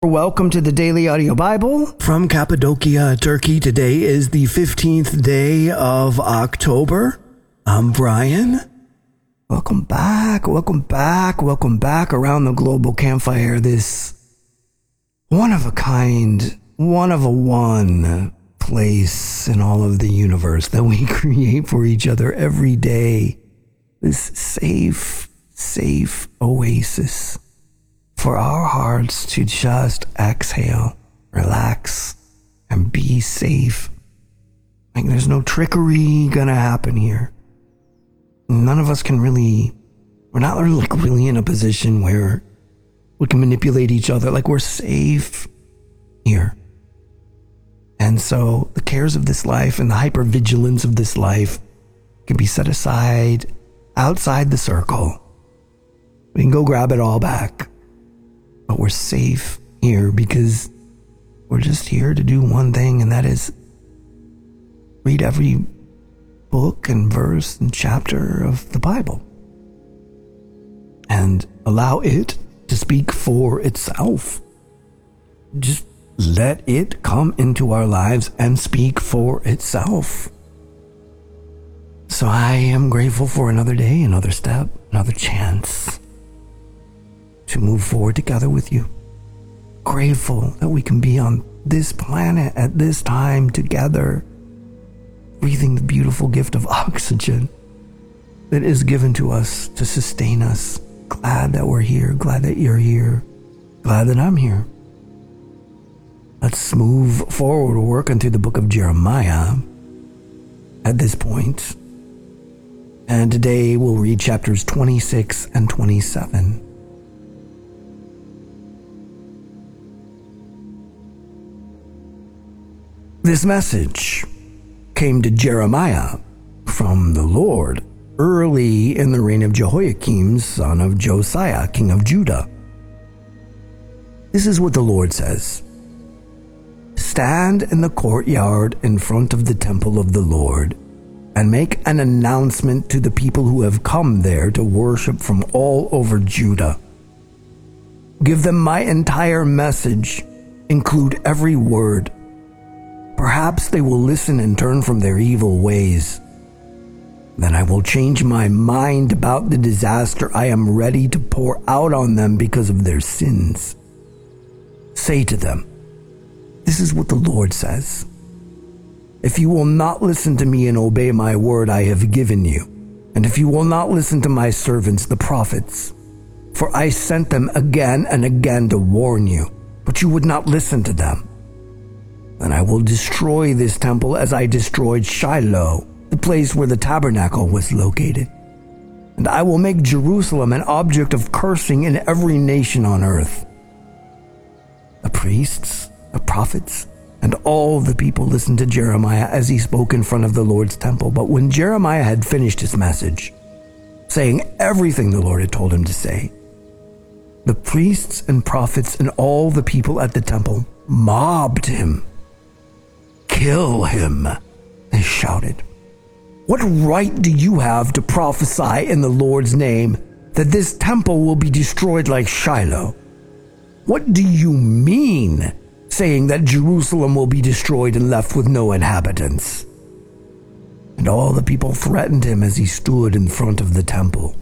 Welcome to the Daily Audio Bible from Cappadocia, Turkey. Today is the 15th day of October. I'm Brian. Welcome back around the global campfire. This one-of-a-kind, one-of-a-one place in all of the universe that we create for each other every day. This safe oasis for our hearts to just exhale, relax, and be safe. Like there's no trickery gonna happen here. None of us we're not really in a position where we can manipulate each other. Like we're safe here. And so the cares of this life and the hypervigilance of this life can be set aside outside the circle. We can go grab it all back. But we're safe here because we're just here to do one thing, and that is read every book and verse and chapter of the Bible and allow it to speak for itself. Just let it come into our lives and speak for itself. So I am grateful for another day, another step, another chance to move forward together with you. Grateful that we can be on this planet at this time together, breathing the beautiful gift of oxygen that is given to us to sustain us. Glad that we're here, glad that you're here, glad that I'm here. Let's move forward. We're working through the book of Jeremiah at this point. And today we'll read chapters 26 and 27. This message came to Jeremiah from the Lord early in the reign of Jehoiakim, son of Josiah, king of Judah. This is what the Lord says. Stand in the courtyard in front of the temple of the Lord and make an announcement to the people who have come there to worship from all over Judah. Give them my entire message, include every word. Perhaps they will listen and turn from their evil ways. Then I will change my mind about the disaster I am ready to pour out on them because of their sins. Say to them, this is what the Lord says. If you will not listen to me and obey my word I have given you, and if you will not listen to my servants, the prophets, for I sent them again and again to warn you, but you would not listen to them, then I will destroy this temple as I destroyed Shiloh, the place where the tabernacle was located. And I will make Jerusalem an object of cursing in every nation on earth. The priests, the prophets, and all the people listened to Jeremiah as he spoke in front of the Lord's temple. But when Jeremiah had finished his message, saying everything the Lord had told him to say, the priests and prophets and all the people at the temple mobbed him. Kill him, they shouted. What right do you have to prophesy in the Lord's name that this temple will be destroyed like Shiloh? What do you mean saying that Jerusalem will be destroyed and left with no inhabitants? And all the people threatened him as he stood in front of the temple.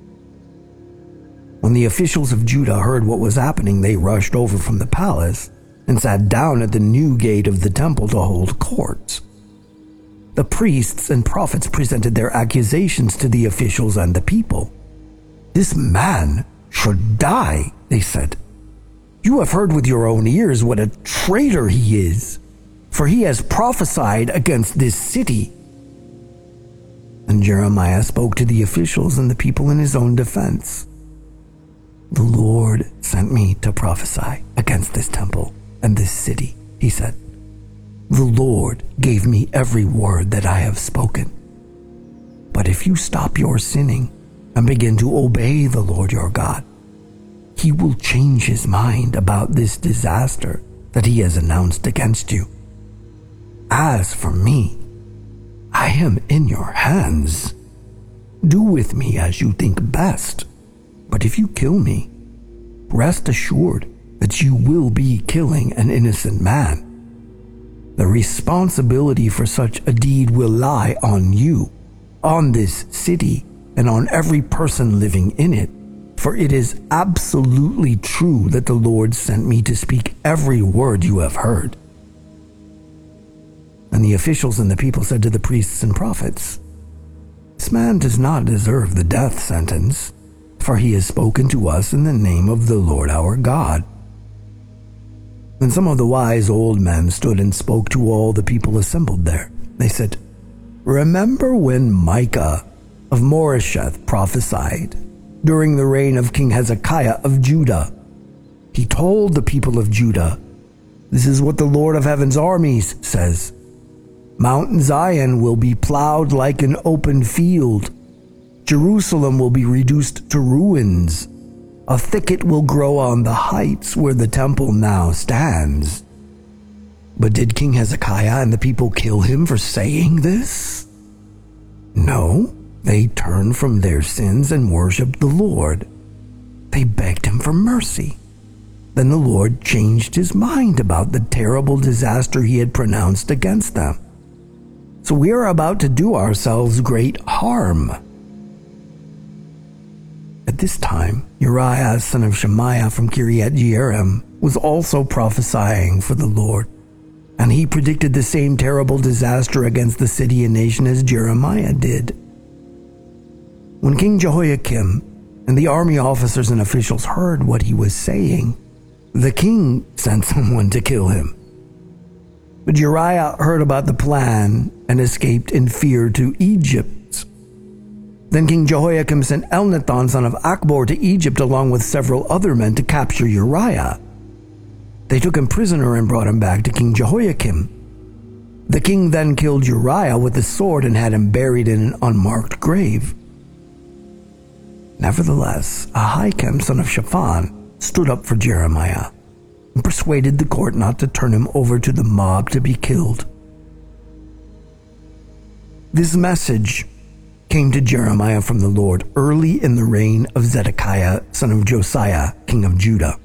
When the officials of Judah heard what was happening, they rushed over from the palace and sat down at the new gate of the temple to hold court. The priests and prophets presented their accusations to the officials and the people. This man should die, they said. You have heard with your own ears what a traitor he is, for he has prophesied against this city. And Jeremiah spoke to the officials and the people in his own defense. The Lord sent me to prophesy against this temple and this city, he said. The Lord gave me every word that I have spoken. But if you stop your sinning and begin to obey the Lord your God, he will change his mind about this disaster that he has announced against you. As for me, I am in your hands. Do with me as you think best. But if you kill me, rest assured that you will be killing an innocent man. The responsibility for such a deed will lie on you, on this city, and on every person living in it. For it is absolutely true that the Lord sent me to speak every word you have heard." And the officials and the people said to the priests and prophets, "This man does not deserve the death sentence, for he has spoken to us in the name of the Lord our God." Then some of the wise old men stood and spoke to all the people assembled there. They said, "Remember when Micah of Moresheth prophesied during the reign of King Hezekiah of Judah? He told the people of Judah, 'This is what the Lord of heaven's armies says. Mount Zion will be plowed like an open field. Jerusalem will be reduced to ruins. A thicket will grow on the heights where the temple now stands.' But did King Hezekiah and the people kill him for saying this? No, they turned from their sins and worshipped the Lord. They begged him for mercy. Then the Lord changed his mind about the terrible disaster he had pronounced against them. So we are about to do ourselves great harm." At this time, Uriah, son of Shemaiah from Kiriath Jearim, was also prophesying for the Lord, and he predicted the same terrible disaster against the city and nation as Jeremiah did. When King Jehoiakim and the army officers and officials heard what he was saying, the king sent someone to kill him. But Uriah heard about the plan and escaped in fear to Egypt. Then King Jehoiakim sent Elnathan, son of Achbor, to Egypt along with several other men to capture Uriah. They took him prisoner and brought him back to King Jehoiakim. The king then killed Uriah with the sword and had him buried in an unmarked grave. Nevertheless, Ahikam, son of Shaphan, stood up for Jeremiah and persuaded the court not to turn him over to the mob to be killed. This message came to Jeremiah from the Lord early in the reign of Zedekiah, son of Josiah, king of Judah.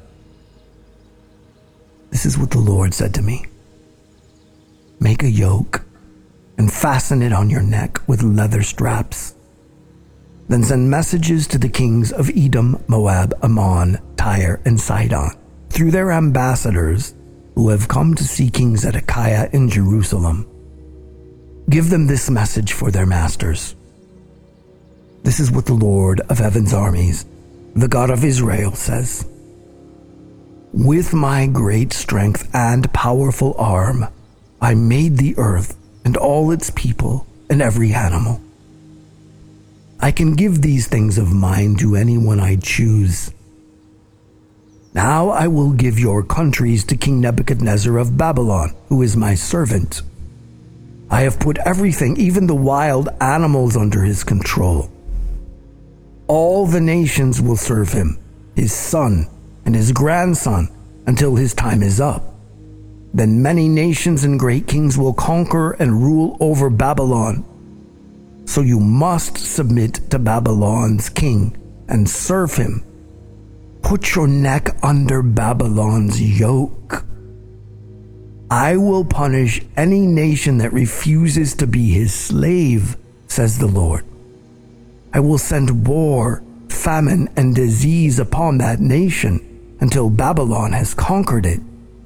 This is what the Lord said to me. "Make a yoke and fasten it on your neck with leather straps. Then send messages to the kings of Edom, Moab, Ammon, Tyre, and Sidon through their ambassadors who have come to see King Zedekiah in Jerusalem. Give them this message for their masters. This is what the Lord of heaven's armies, the God of Israel, says. With my great strength and powerful arm, I made the earth and all its people and every animal. I can give these things of mine to anyone I choose. Now I will give your countries to King Nebuchadnezzar of Babylon, who is my servant. I have put everything, even the wild animals, under his control. All the nations will serve him, his son and his grandson, until his time is up. Then many nations and great kings will conquer and rule over Babylon. So you must submit to Babylon's king and serve him. Put your neck under Babylon's yoke. I will punish any nation that refuses to be his slave, says the Lord. I will send war, famine, and disease upon that nation until Babylon has conquered it.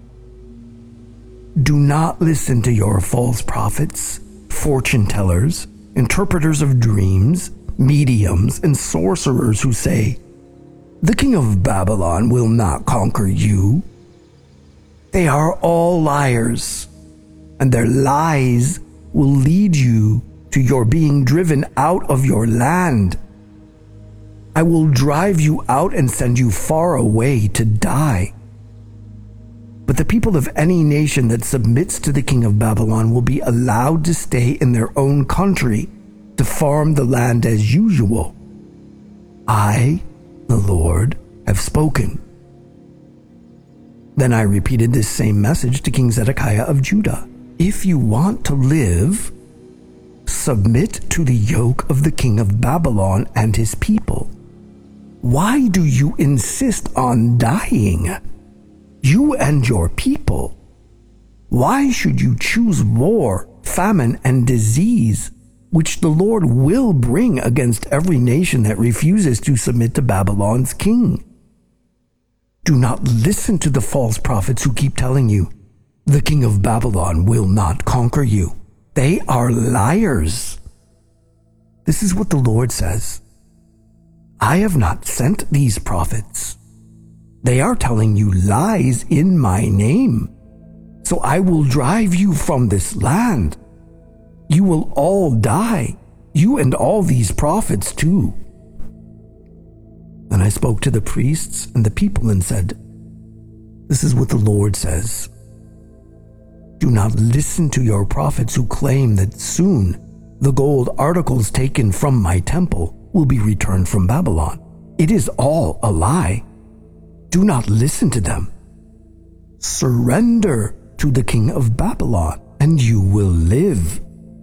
Do not listen to your false prophets, fortune tellers, interpreters of dreams, mediums, and sorcerers who say, the king of Babylon will not conquer you. They are all liars, and their lies will lead you to your being driven out of your land. I will drive you out and send you far away to die. But the people of any nation that submits to the king of Babylon will be allowed to stay in their own country to farm the land as usual. I, the Lord, have spoken. Then I repeated this same message to King Zedekiah of Judah. If you want to live, submit to the yoke of the king of Babylon and his people. Why do you insist on dying? you and your people? Why should you choose war, famine, and disease, which the Lord will bring against every nation that refuses to submit to Babylon's king? Do not listen to the false prophets who keep telling you, the king of Babylon will not conquer you. They are liars. This is what the Lord says. I have not sent these prophets. They are telling you lies in my name. So I will drive you from this land. You will all die, you and all these prophets too. Then I spoke to the priests and the people and said, this is what the Lord says. Do not listen to your prophets who claim that soon the gold articles taken from my temple will be returned from Babylon. It is all a lie. Do not listen to them. Surrender to the king of Babylon, and you will live.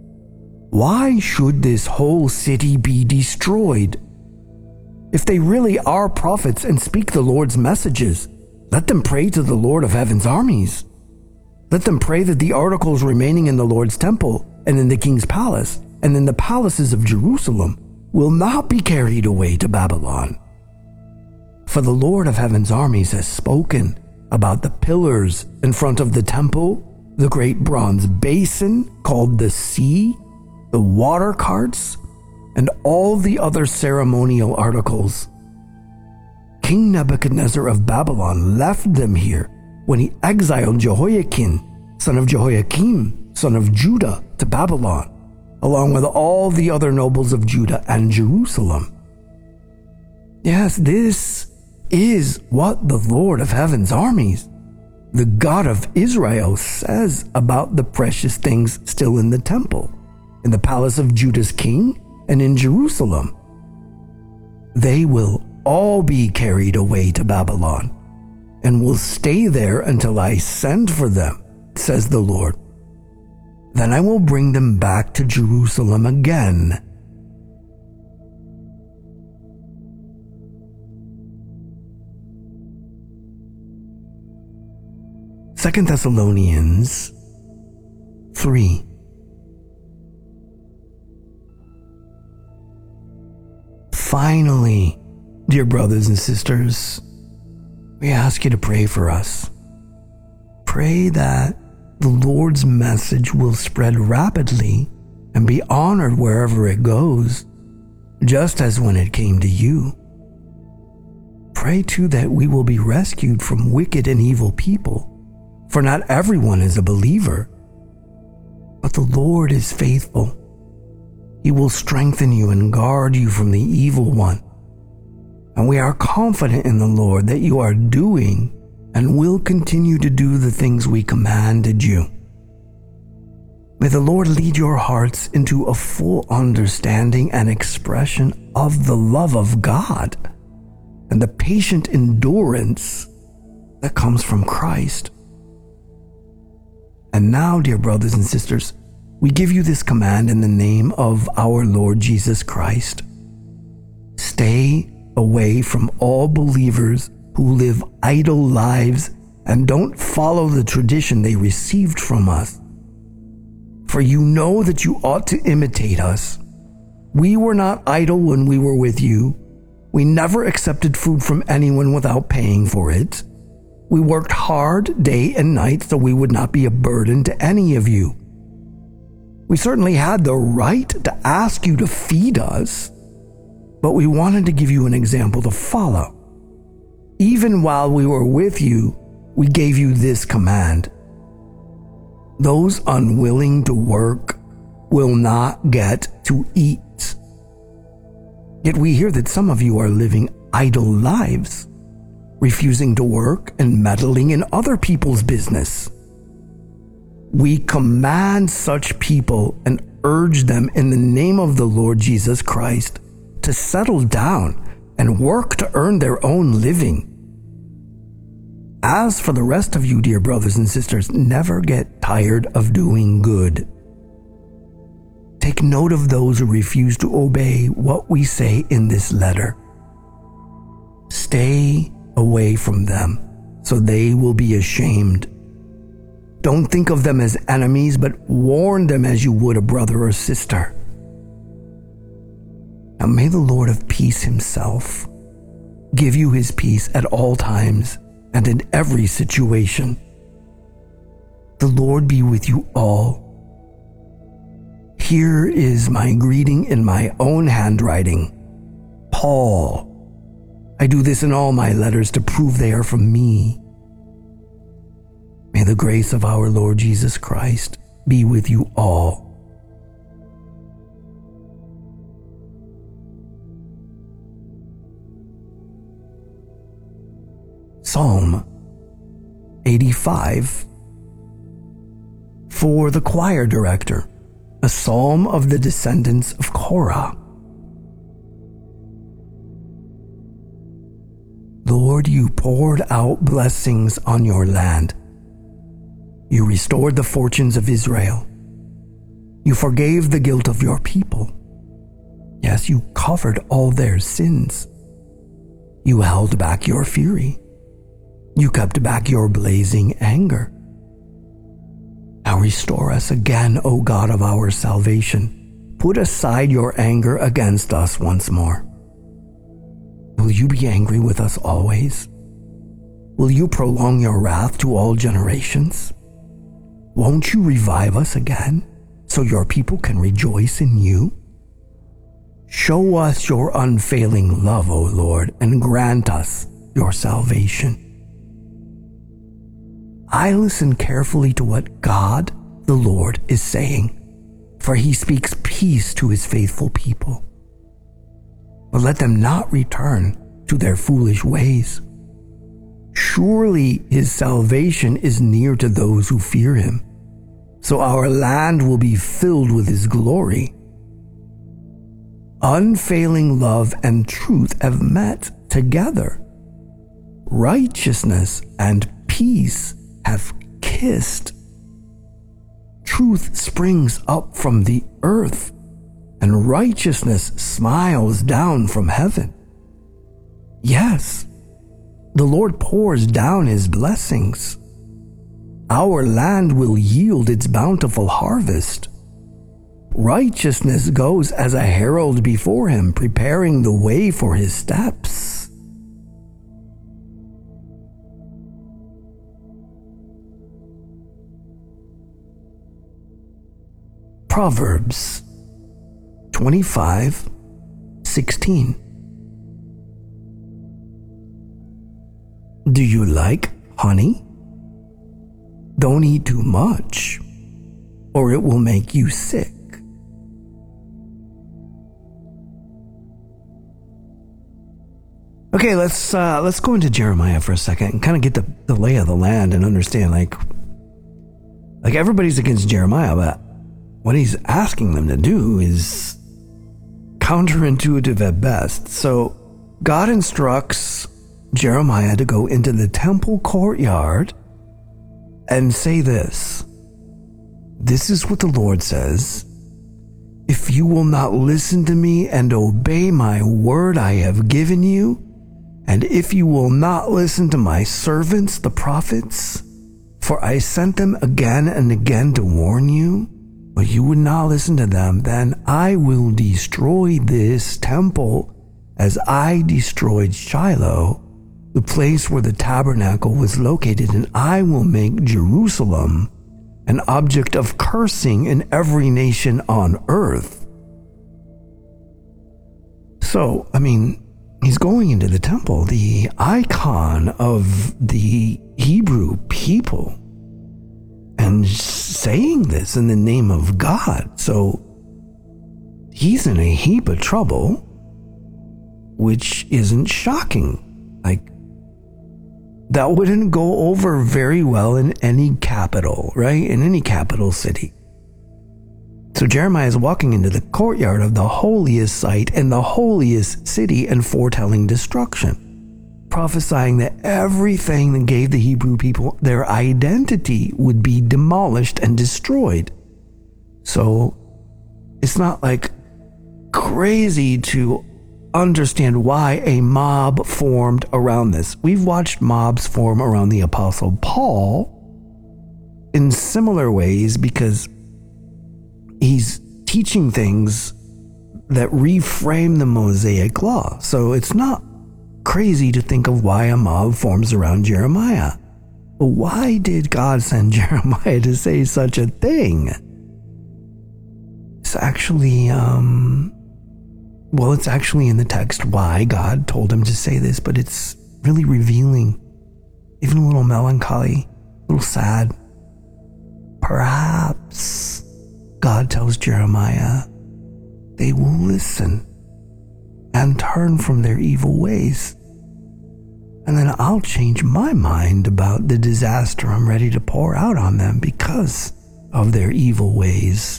Why should this whole city be destroyed? If they really are prophets and speak the Lord's messages, let them pray to the Lord of heaven's armies. Let them pray that the articles remaining in the Lord's temple and in the king's palace and in the palaces of Jerusalem will not be carried away to Babylon. For the Lord of heaven's armies has spoken about the pillars in front of the temple, the great bronze basin called the sea, the water carts, and all the other ceremonial articles. King Nebuchadnezzar of Babylon left them here when he exiled Jehoiakim, son of Jehoiakim, son of Judah, to Babylon, along with all the other nobles of Judah and Jerusalem. Yes, this is what the Lord of heaven's armies, the God of Israel, says about the precious things still in the temple, in the palace of Judah's king, and in Jerusalem. They will all be carried away to Babylon, and will stay there until I send for them, says the Lord. Then I will bring them back to Jerusalem again. Second Thessalonians 3. Finally, dear brothers and sisters, we ask you to pray for us. Pray that the Lord's message will spread rapidly and be honored wherever it goes, just as when it came to you. Pray too that we will be rescued from wicked and evil people, for not everyone is a believer. But the Lord is faithful. He will strengthen you and guard you from the evil one. And we are confident in the Lord that you are doing and will continue to do the things we commanded you. May the Lord lead your hearts into a full understanding and expression of the love of God and the patient endurance that comes from Christ. And now, dear brothers and sisters, we give you this command in the name of our Lord Jesus Christ. Stay away from all believers who live idle lives and don't follow the tradition they received from us. For you know that you ought to imitate us. We were not idle when we were with you. We never accepted food from anyone without paying for it. We worked hard day and night so we would not be a burden to any of you. We certainly had the right to ask you to feed us, but we wanted to give you an example to follow. Even while we were with you, we gave you this command. Those unwilling to work will not get to eat. Yet we hear that some of you are living idle lives, refusing to work and meddling in other people's business. We command such people and urge them in the name of the Lord Jesus Christ to settle down and work to earn their own living. As for the rest of you, dear brothers and sisters, never get tired of doing good. Take note of those who refuse to obey what we say in this letter. Stay away from them, so they will be ashamed. Don't think of them as enemies, but warn them as you would a brother or sister. Now may the Lord of peace himself give you his peace at all times and in every situation. The Lord be with you all. Here is my greeting in my own handwriting. Paul. I do this in all my letters to prove they are from me. May the grace of our Lord Jesus Christ be with you all. Psalm 85 for the choir director, a psalm of the descendants of Korah. Lord, you poured out blessings on your land. You restored the fortunes of Israel. You forgave the guilt of your people. Yes, you covered all their sins. You held back your fury. You kept back your blazing anger. Now restore us again, O God of our salvation. Put aside your anger against us once more. Will you be angry with us always? Will you prolong your wrath to all generations? Won't you revive us again, so your people can rejoice in you? Show us your unfailing love, O Lord, and grant us your salvation. I listen carefully to what God, the Lord, is saying, for he speaks peace to his faithful people. But let them not return to their foolish ways. Surely his salvation is near to those who fear him, so our land will be filled with his glory. Unfailing love and truth have met together. Righteousness and peace have kissed. Truth springs up from the earth, and righteousness smiles down from heaven. Yes, the Lord pours down his blessings. Our land will yield its bountiful harvest. Righteousness goes as a herald before him, preparing the way for his steps. Proverbs 25:16. Do you like honey? Don't eat too much, or it will make you sick. Okay, let's go into Jeremiah for a second and kind of get the lay of the land and understand, like everybody's against Jeremiah, but what he's asking them to do is counterintuitive at best. So God instructs Jeremiah to go into the temple courtyard and say this. This is what the Lord says. If you will not listen to me and obey my word I have given you, and if you will not listen to my servants, the prophets, for I sent them again and again to warn you, but you would not listen to them, then I will destroy this temple as I destroyed Shiloh, the place where the tabernacle was located, and I will make Jerusalem an object of cursing in every nation on earth. So, he's going into the temple, the icon of the Hebrew people, and saying this in the name of God. So he's in a heap of trouble, which isn't shocking. That wouldn't go over very well in any capital, right? In any capital city. So Jeremiah is walking into the courtyard of the holiest site and the holiest city and foretelling destruction, prophesying that everything that gave the Hebrew people their identity would be demolished and destroyed. So it's not crazy to understand why a mob formed around this. We've watched mobs form around the Apostle Paul in similar ways because he's teaching things that reframe the Mosaic law. So it's not crazy to think of why a mob forms around Jeremiah. But why did God send Jeremiah to say such a thing? It's actually, it's actually in the text why God told him to say this, but it's really revealing, even a little melancholy, a little sad. Perhaps God tells Jeremiah they will listen and turn from their evil ways. And then I'll change my mind about the disaster I'm ready to pour out on them because of their evil ways.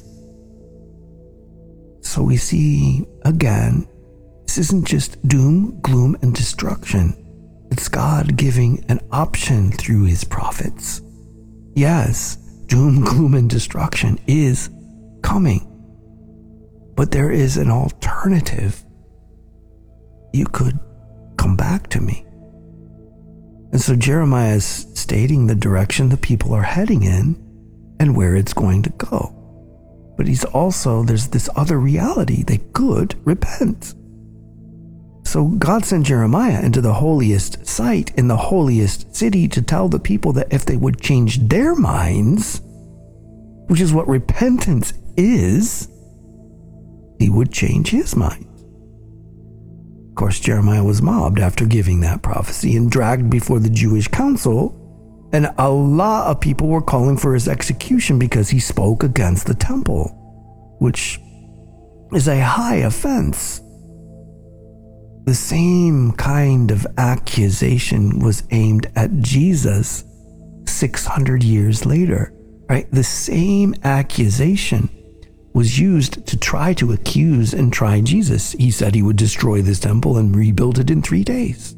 So we see, again, this isn't just doom, gloom, and destruction. It's God giving an option through his prophets. Yes, doom, gloom, and destruction is coming. But there is an alternative. You could come back to me. And so Jeremiah is stating the direction the people are heading in and where it's going to go. But there's this other reality. They could repent. So God sent Jeremiah into the holiest site in the holiest city to tell the people that if they would change their minds, which is what repentance is, he would change his mind. Of course, Jeremiah was mobbed after giving that prophecy and dragged before the Jewish council, and a lot of people were calling for his execution because he spoke against the temple, which is a high offense. The same kind of accusation was aimed at Jesus 600 years later, right? The same accusation was used to try to accuse and try Jesus. He said he would destroy this temple and rebuild it in 3 days.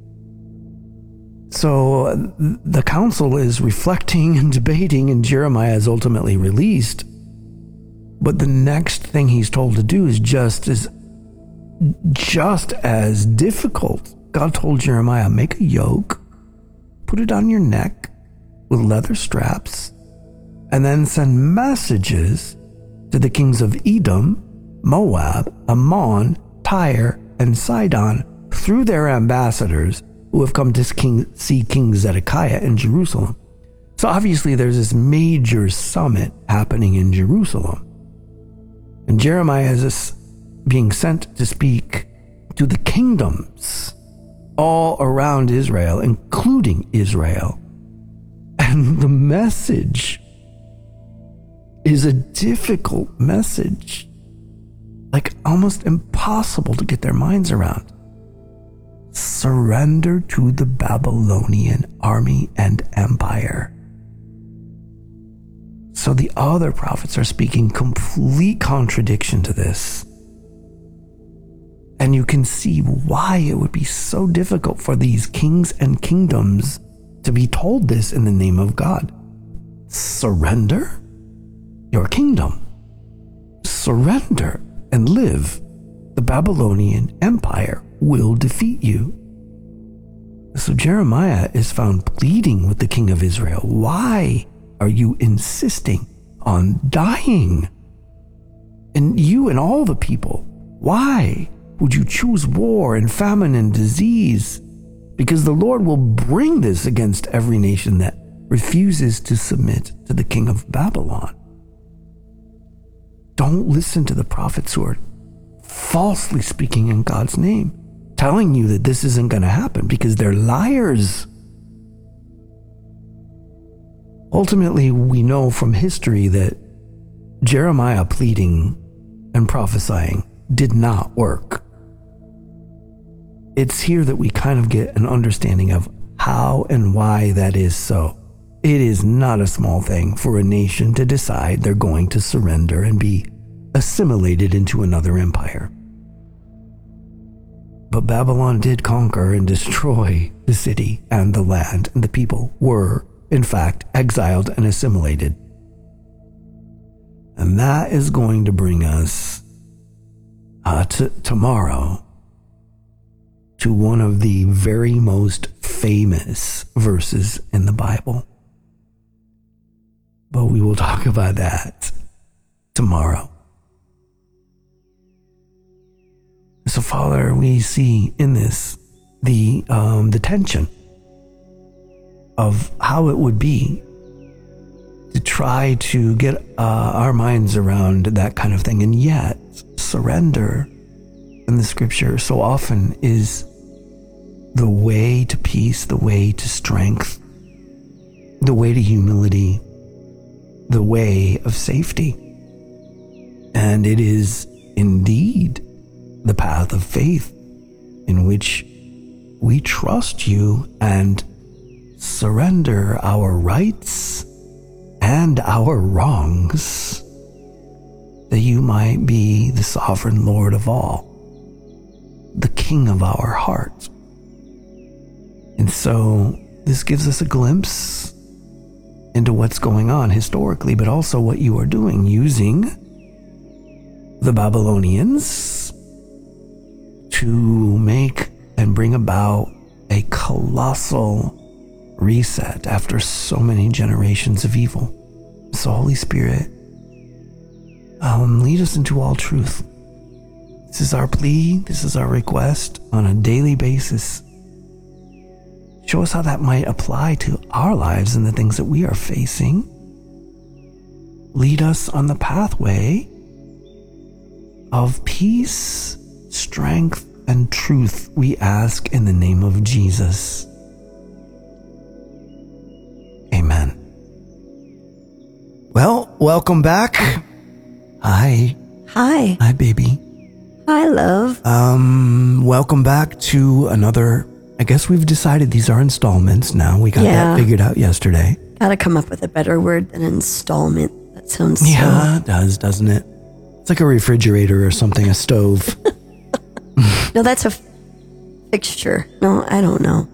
So the council is reflecting and debating, and Jeremiah is ultimately released. But the next thing he's told to do is just as difficult. God told Jeremiah, make a yoke, put it on your neck with leather straps, and then send messages to the kings of Edom, Moab, Ammon, Tyre, and Sidon through their ambassadors who have come to see King Zedekiah in Jerusalem. So obviously there's this major summit happening in Jerusalem. And Jeremiah is being sent to speak to the kingdoms all around Israel, including Israel. And the message is a difficult message, like almost impossible to get their minds around. Surrender to the Babylonian army and empire. So the other prophets are speaking complete contradiction to this. And you can see why it would be so difficult for these kings and kingdoms to be told this in the name of God. Surrender your kingdom. Surrender and live. The Babylonian Empire will defeat you. So Jeremiah is found pleading with the king of Israel. Why are you insisting on dying? And you and all the people, why would you choose war and famine and disease? Because the Lord will bring this against every nation that refuses to submit to the king of Babylon. Don't listen to the prophets who are falsely speaking in God's name, telling you that this isn't going to happen because they're liars. Ultimately, we know from history that Jeremiah pleading and prophesying did not work. It's here that we kind of get an understanding of how and why that is so. It is not a small thing for a nation to decide they're going to surrender and be assimilated into another empire. But Babylon did conquer and destroy the city and the land, and the people were, in fact, exiled and assimilated. And that is going to bring us to tomorrow to one of the very most famous verses in the Bible. But we will talk about that tomorrow. So, Father, we see in this the tension of how it would be to try to get our minds around that kind of thing, and yet surrender in the scripture so often is the way to peace, the way to strength, the way to humility, the way of safety. And it is indeed the path of faith in which we trust you and surrender our rights and our wrongs, that you might be the sovereign Lord of all, the King of our heart. And so this gives us a glimpse into what's going on historically, but also what you are doing, using the Babylonians to make and bring about a colossal reset after so many generations of evil. So, Holy Spirit, lead us into all truth. This is our plea. This is our request on a daily basis. Show us how that might apply to our lives and the things that we are facing. Lead us on the pathway of peace, strength, and truth, we ask in the name of Jesus. Amen. Well, welcome back. Hi. Hi. Hi, baby. Hi, love. Welcome back to another, I guess we've decided these are installments now. We got that figured out yesterday. Gotta come up with a better word than installment. That sounds it does, doesn't it? It's like a refrigerator or something, a stove. No, that's a fixture. No, I don't know.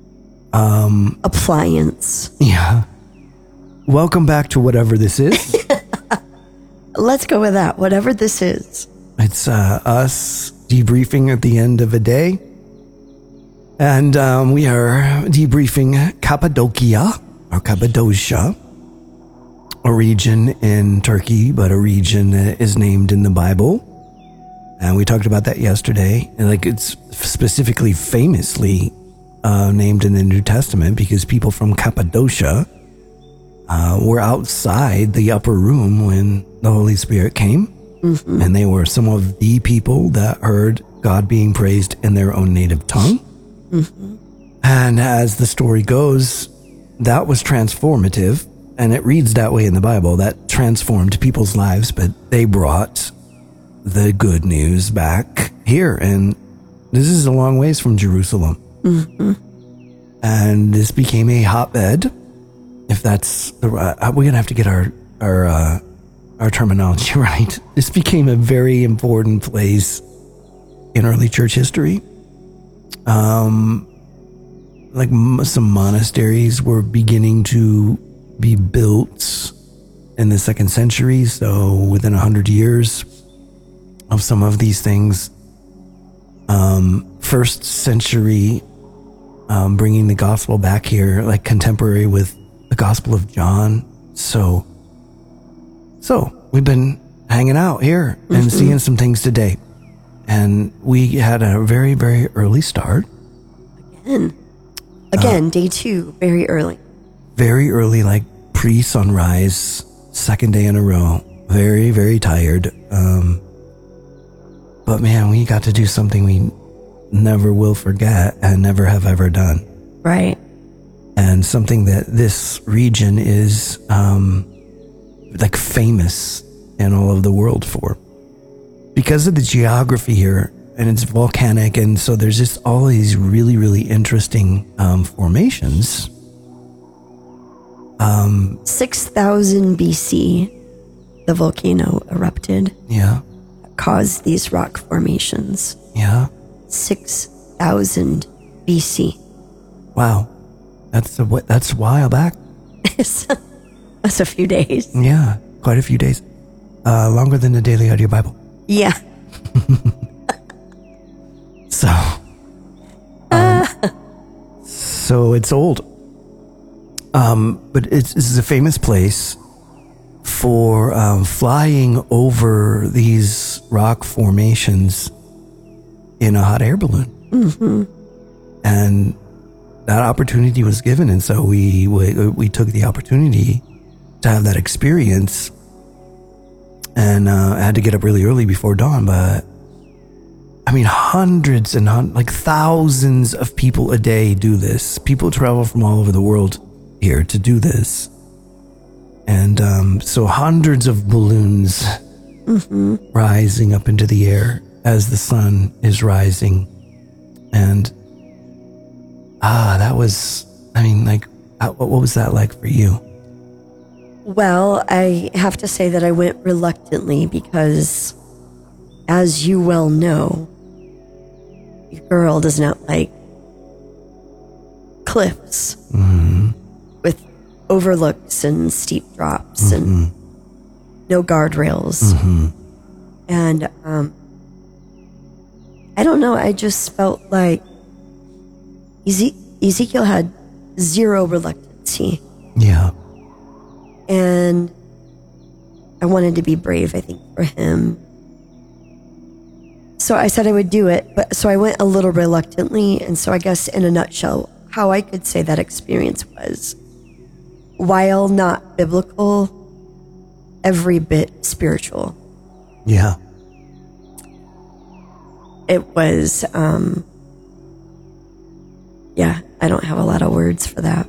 Appliance. Yeah. Welcome back to whatever this is. Let's go with that. Whatever this is. It's us debriefing at the end of a day. And we are debriefing Cappadocia, or Cappadocia, a region in Turkey, but a region that is named in the Bible. And we talked about that yesterday. And like, it's specifically famously named in the New Testament because people from Cappadocia were outside the upper room when the Holy Spirit came. Mm-hmm. And they were some of the people that heard God being praised in their own native tongue. Mm-hmm. And as the story goes, that was transformative. And it reads that way in the Bible, that transformed people's lives, but they brought the good news back here. And this is a long ways from Jerusalem. Mm-hmm. And this became a hotbed. If that's the right, we're going to have to get our terminology right. This became a very important place in early church history. Like some monasteries were beginning to be built in the 2nd century. So within 100 years of some of these things, 1st century, bringing the gospel back here, like contemporary with the Gospel of John. So we've been hanging out here and seeing some things today. And we had a very, very early start. Again, day 2, very early. Very early, like pre-sunrise, 2nd day in a row. Very, very tired. But man, we got to do something we never will forget and never have ever done. Right. And something that this region is like famous in all of the world for. Because of the geography here, and it's volcanic, and so there's just all these really, really interesting formations. 6,000 BC, the volcano erupted. Yeah. Caused these rock formations. Yeah. 6,000 BC. Wow. That's a while back. That's a few days. Yeah, quite a few days. Longer than the Daily Audio Bible. Yeah. So, So it's old. But this is a famous place for flying over these rock formations in a hot air balloon. And that opportunity was given. And so we took the opportunity to have that experience. And I had to get up really early before dawn, but I mean, hundreds and like thousands of people a day do this. People travel from all over the world here to do this. And so hundreds of balloons rising up into the air as the sun is rising. And that was, I mean, like, what was that like for you? Well, I have to say that I went reluctantly because, as you well know, your girl does not like cliffs with overlooks and steep drops and no guardrails. And I don't know, I just felt like Ezekiel had zero reluctancy. Yeah. And I wanted to be brave, I think, for him. So I said I would do it, but so I went a little reluctantly. And so I guess in a nutshell, how I could say that experience was, while not biblical, every bit spiritual. Yeah. It was, yeah, I don't have a lot of words for that.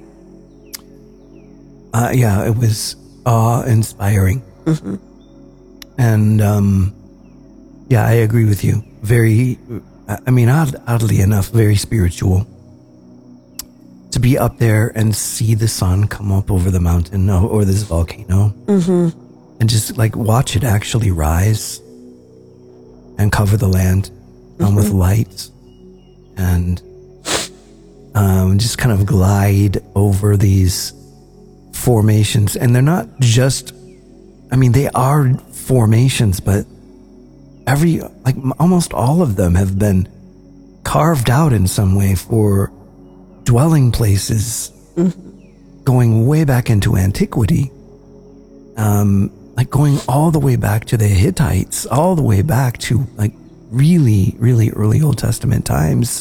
Yeah, it was awe-inspiring. And, yeah, I agree with you. Very, I mean, oddly enough, very spiritual. To be up there and see the sun come up over the mountain or this volcano. And just, like, watch it actually rise and cover the land with light. And just kind of glide over these formations. And they're not just, I mean, they are formations, but almost all of them have been carved out in some way for dwelling places, going way back into antiquity, like going all the way back to the Hittites, all the way back to like really, really early Old Testament times,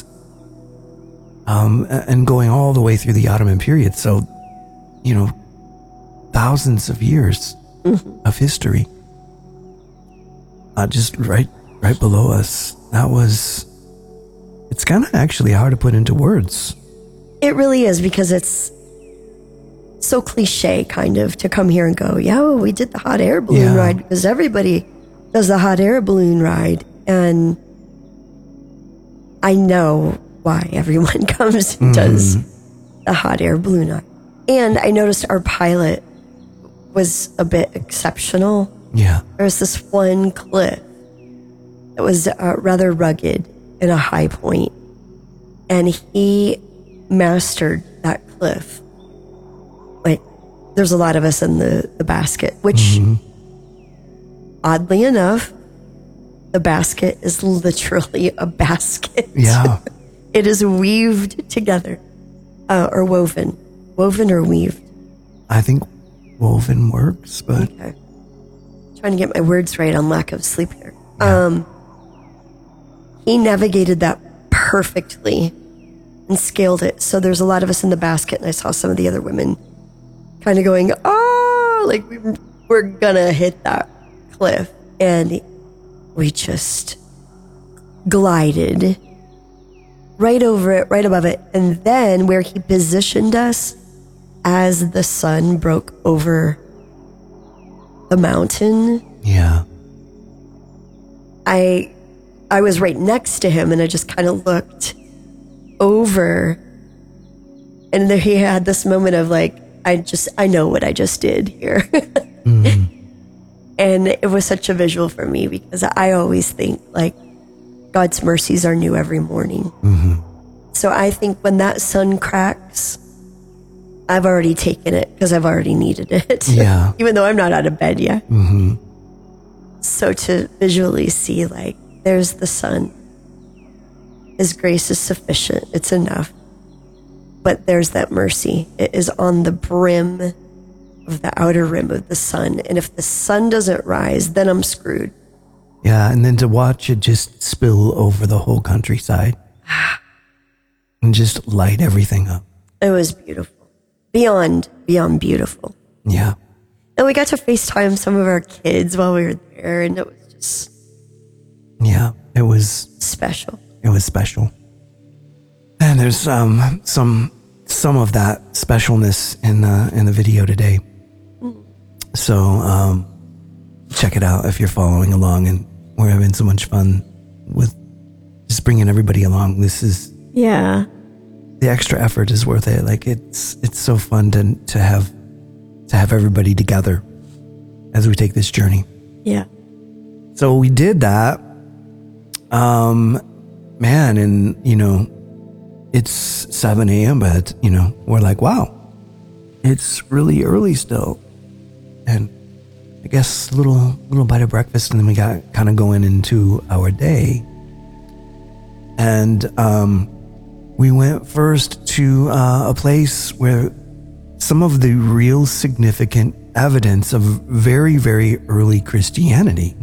and going all the way through the Ottoman period. So, you know, thousands of years of history. Just right below us. It's kind of actually hard to put into words. It really is, because it's so cliche kind of to come here and go, yeah, well, we did the hot air balloon ride because everybody does the hot air balloon ride. And I know why everyone comes and does the hot air balloon ride. And I noticed our pilot was a bit exceptional. Yeah. There was this one cliff that was rather rugged and a high point, and he mastered that cliff. Like, there's a lot of us in the basket, which, oddly enough, the basket is literally a basket. Yeah. It is weaved together, or woven or weaved. I think woven works, but Okay. Trying to get my words right on lack of sleep here. He navigated that perfectly and scaled it. So there's a lot of us in the basket, and I saw some of the other women kind of going, oh, like we're gonna hit that cliff. And we just glided right over it, right above it. And then where he positioned us as the sun broke over the mountain, yeah. I was right next to him, and I just kind of looked over, and there he had this moment of like, I know what I just did here. And it was such a visual for me, because I always think like God's mercies are new every morning. So I think when that sun cracks, I've already taken it because I've already needed it. Yeah. Even though I'm not out of bed yet. So to visually see, like, there's the sun. His grace is sufficient. It's enough. But there's that mercy. It is on the brim of the outer rim of the sun. And if the sun doesn't rise, then I'm screwed. Yeah, and then to watch it just spill over the whole countryside and just light everything up. It was beautiful. Beyond beautiful. Yeah. And we got to FaceTime some of our kids while we were there, and it was just... Yeah, it was... special. It was special. And there's some of that specialness in the video today. So check it out if you're following along, and we're having so much fun with just bringing everybody along. This is the extra effort is worth it. Like it's so fun to have everybody together as we take this journey. Yeah. So we did that, man, and it's 7 a.m., but we're like, wow, it's really early still. And I guess little bite of breakfast, and then we got kind of going into our day. And we went first to a place where some of the real significant evidence of very, very early Christianity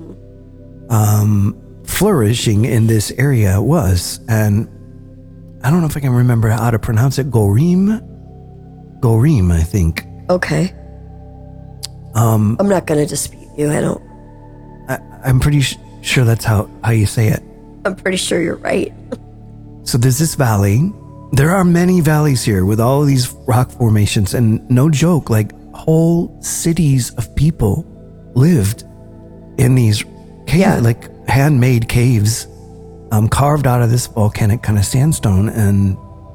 flourishing in this area was. And I don't know if I can remember how to pronounce it. Gorim, I think. Okay. I'm not going to dispute you. I'm pretty sure that's how you say it. I'm pretty sure you're right. So there's this valley. There are many valleys here with all of these rock formations, and no joke, like whole cities of people lived in these caves, like handmade caves, carved out of this volcanic kind of sandstone, and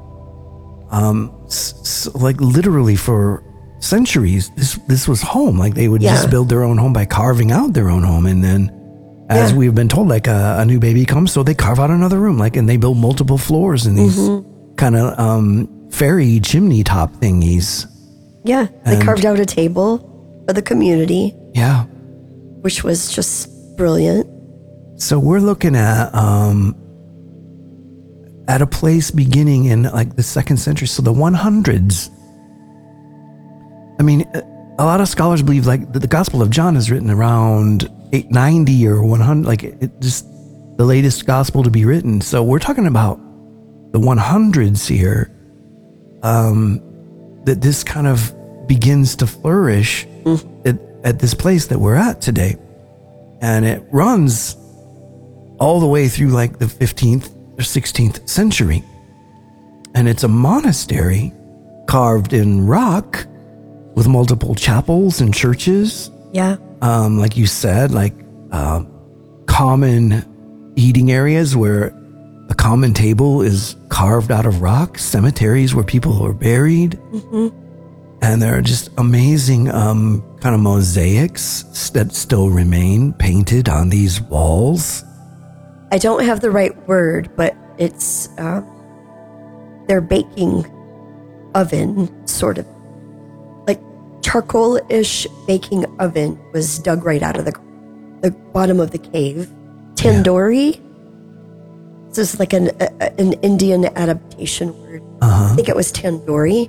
like literally for centuries, this was home. Like they would just build their own home by carving out their own home, and then as we've been told, like a new baby comes, so they carve out another room, like, and they build multiple floors in these kind of fairy chimney top thingies. Yeah, they carved out a table for the community. Yeah, which was just brilliant. So we're looking at a place beginning in like the 2nd century, so the 100s. I mean, a lot of scholars believe like the Gospel of John is written around 890 or 100, like it just the latest gospel to be written. So we're talking about the 100s here, that this kind of begins to flourish at this place that we're at today. And it runs all the way through like the 15th or 16th century. And it's a monastery carved in rock with multiple chapels and churches. Yeah. Like you said, like common eating areas where a common table is carved out of rock, cemeteries where people are buried. And there are just amazing kind of mosaics that still remain painted on these walls. I don't have the right word, but it's their baking oven, sort of. Like charcoal-ish baking oven was dug right out of the bottom of the cave. Tandoori. This is like an Indian adaptation word. I think it was tandoori.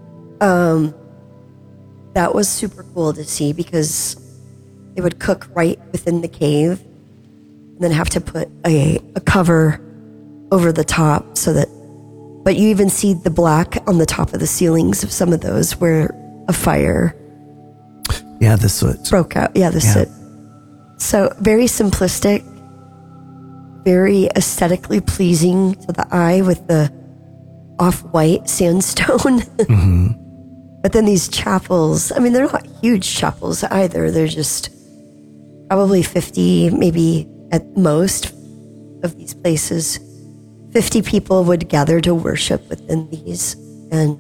That was super cool to see because they would cook right within the cave and then have to put a cover over the top so that, but you even see the black on the top of the ceilings of some of those where a fire the soot broke out. The soot. So very simplistic, very aesthetically pleasing to the eye with the off-white sandstone. But then these chapels, I mean, they're not huge chapels either. They're just probably 50, maybe at most, of these places. 50 people would gather to worship within these. And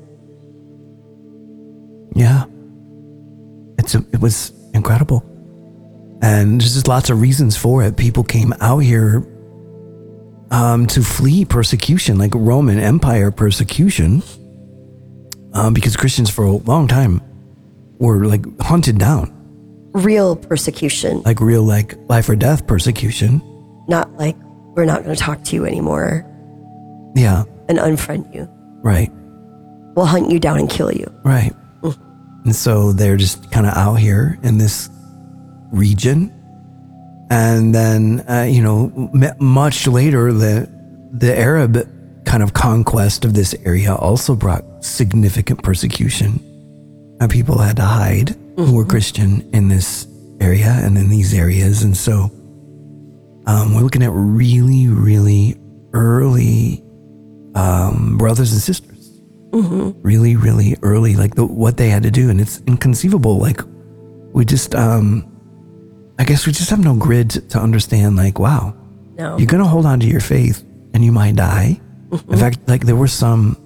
it was incredible. And there's just lots of reasons for it. People came out here to flee persecution, like Roman Empire persecution. Because Christians for a long time were like hunted down. Real persecution. Like real, like life or death persecution. Not like, we're not going to talk to you anymore. Yeah. And unfriend you. Right. will hunt you down and kill you. Right. And so they're just kind of out here in this region. And then, much later, the Arab kind of conquest of this area also brought significant persecution. And people had to hide who were Christian in this area and in these areas. And so we're looking at really, really early brothers and sisters. Really, really early, like what they had to do. And it's inconceivable. Like we just, I guess we just have no grid to understand, like, wow, No. you're going to hold on to your faith and you might die. In fact, like there were some,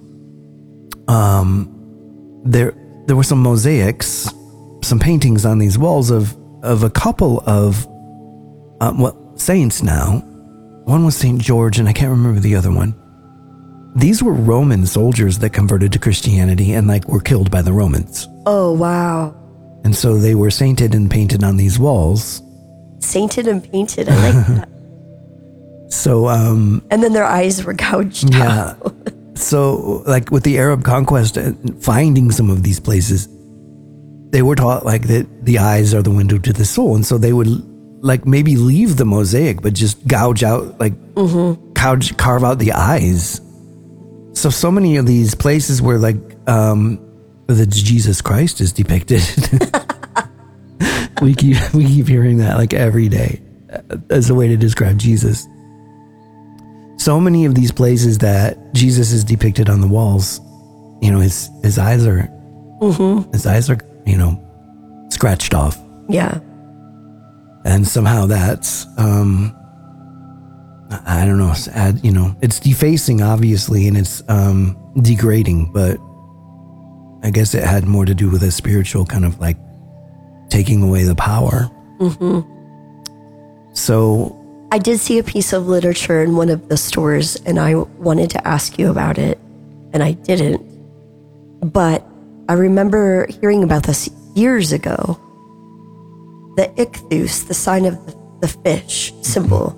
there were some mosaics, some paintings on these walls of a couple of, saints now. One was St. George and I can't remember the other one. These were Roman soldiers that converted to Christianity and like were killed by the Romans. Oh, wow. And so they were sainted and painted on these walls. Sainted and painted. I like that. So, And then their eyes were gouged yeah. out. So like with the Arab conquest and finding some of these places, they were taught like that the eyes are the window to the soul. And so they would like maybe leave the mosaic, but just gouge out, like carve out the eyes. So many of these places where like the Jesus Christ is depicted. we keep hearing that like every day as a way to describe Jesus. So many of these places that Jesus is depicted on the walls, his eyes are scratched off. Yeah. And somehow that's I don't know, it's defacing obviously, and it's degrading, but I guess it had more to do with a spiritual kind of like taking away the power. So I did see a piece of literature in one of the stores and I wanted to ask you about it and I didn't. But I remember hearing about this years ago. The ichthus, the sign of the fish symbol,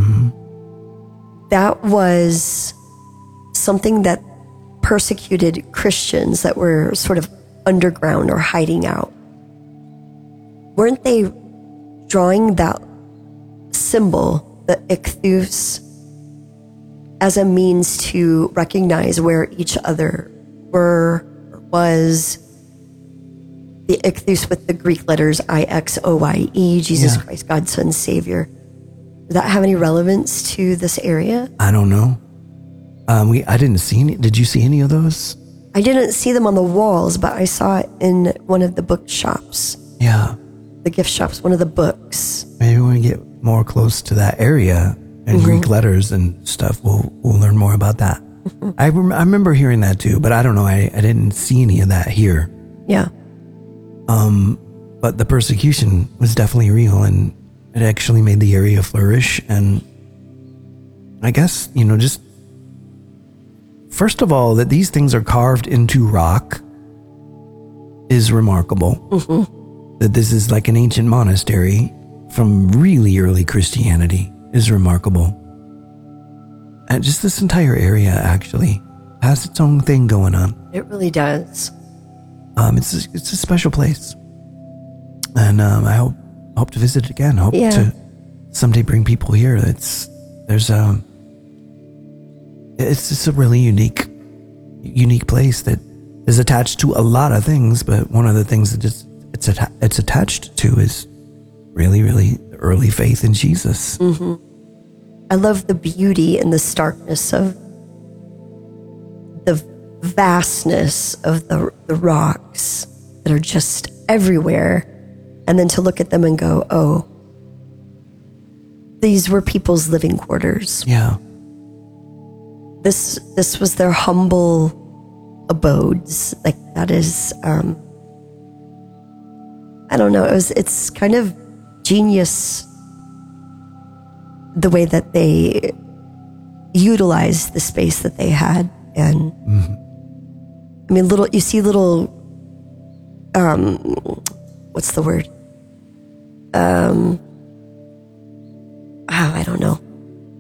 that was something that persecuted Christians that were sort of underground or hiding out. Weren't they drawing that symbol, the ichthus, as a means to recognize where each other were or was? The ichthus with the Greek letters IXOYE, Jesus Christ, God, Son, Savior. Does that have any relevance to this area? I don't know. I didn't see any. Did you see any of those? I didn't see them on the walls, but I saw it in one of the bookshops. Yeah. The gift shops, one of the books. Maybe when we get more close to that area and Greek letters and stuff, we'll learn more about that. I remember hearing that too, but I don't know. I didn't see any of that here. Yeah. But the persecution was definitely real, and it actually made the area flourish. And I guess, just first of all, that these things are carved into rock is remarkable. That this is like an ancient monastery from really early Christianity is remarkable. And just this entire area actually has its own thing going on. It really does. It's a special place, and I hope to visit it again. I hope to someday bring people here. It's just a really unique place that is attached to a lot of things. But one of the things that it's attached to is really, really early faith in Jesus. I love the beauty and the starkness of the vastness of the rocks that are just everywhere, and then to look at them and go, oh, these were people's living quarters. Yeah. This was their humble abodes. Like that is, I don't know. It's kind of genius the way that they utilized the space that they had. And I mean, you see little, what's the word? I don't know.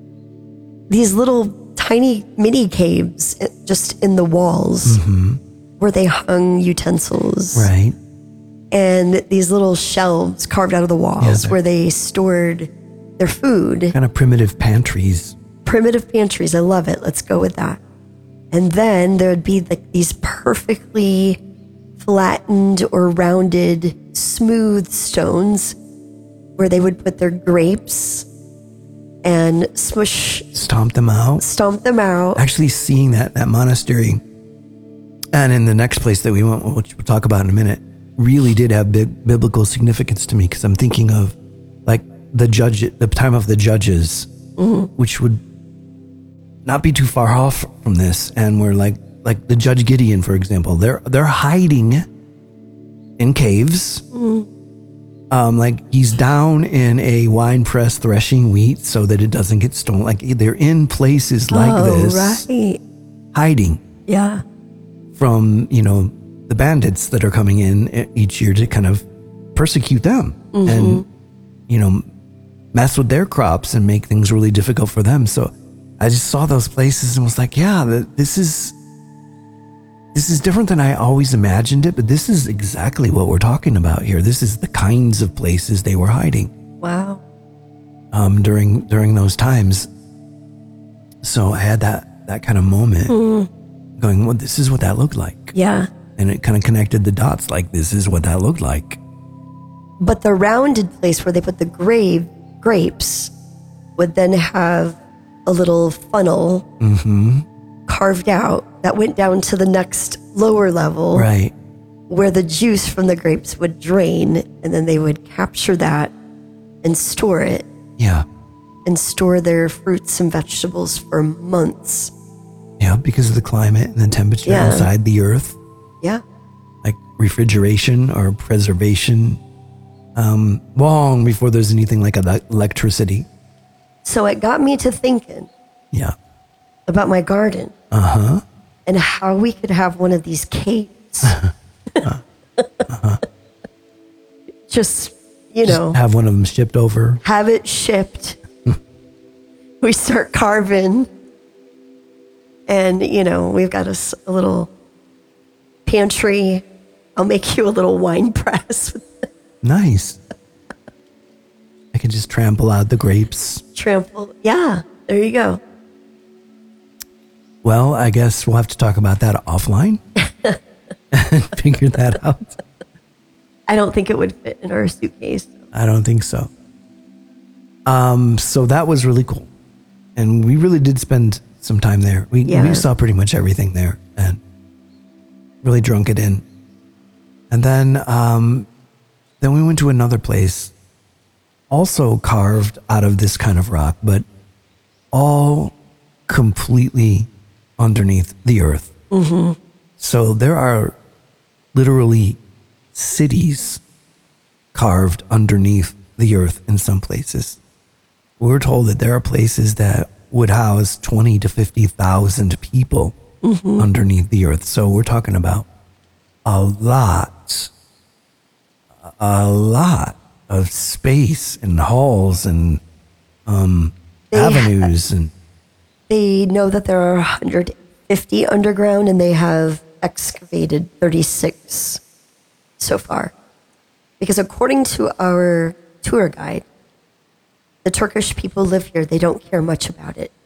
These little tiny mini caves just in the walls. where they hung utensils. Right. And these little shelves carved out of the walls Yeah, where they stored their food. Kind of primitive pantries. Primitive pantries. I love it. Let's go with that. And then there would be like these perfectly flattened or rounded, smooth stones where they would put their grapes and Stomp them out. Actually seeing that monastery, and in the next place that we went, which we'll talk about in a minute, really did have big biblical significance to me, because I'm thinking of like the time of the judges, which would not be too far off from this, and we're like the Judge Gideon, for example, they're hiding in caves. Like he's down in a wine press threshing wheat so that it doesn't get stolen. Like they're in places like this, right. hiding. Yeah. From, the bandits that are coming in each year to kind of persecute them and, mess with their crops and make things really difficult for them. So I just saw those places and was like, yeah, this is different than I always imagined it, but this is exactly what we're talking about here. This is the kinds of places they were hiding. Wow. During those times. So I had that kind of moment going, well, this is what that looked like. Yeah. And it kind of connected the dots, like this is what that looked like. But the rounded place where they put the grapes would then have a little funnel carved out that went down to the next lower level. Right. Where the juice from the grapes would drain, and then they would capture that and store it. Yeah. And store their fruits and vegetables for months. Yeah, because of the climate and the temperature inside the earth. Yeah. Like refrigeration or preservation, long before there's anything like electricity. So it got me to thinking. Yeah. About my garden. And how we could have one of these caves. Just have one of them shipped over. Have it shipped. We start carving. And, we've got a little pantry. I'll make you a little wine press. Nice. I can just trample out the grapes. Yeah, there you go. Well, I guess we'll have to talk about that offline and figure that out. I don't think it would fit in our suitcase. I don't think so. So that was really cool. And we really did spend some time there. We saw pretty much everything there and really drunk it in. And then we went to another place, also carved out of this kind of rock, but all completely underneath the earth. So there are literally cities carved underneath the earth in some places. We're told that there are places that would house 20 to 50,000 people underneath the earth. So we're talking about a lot of space and halls and avenues. And they know that there are 150 underground, and they have excavated 36 so far. Because according to our tour guide, the Turkish people live here. They don't care much about it.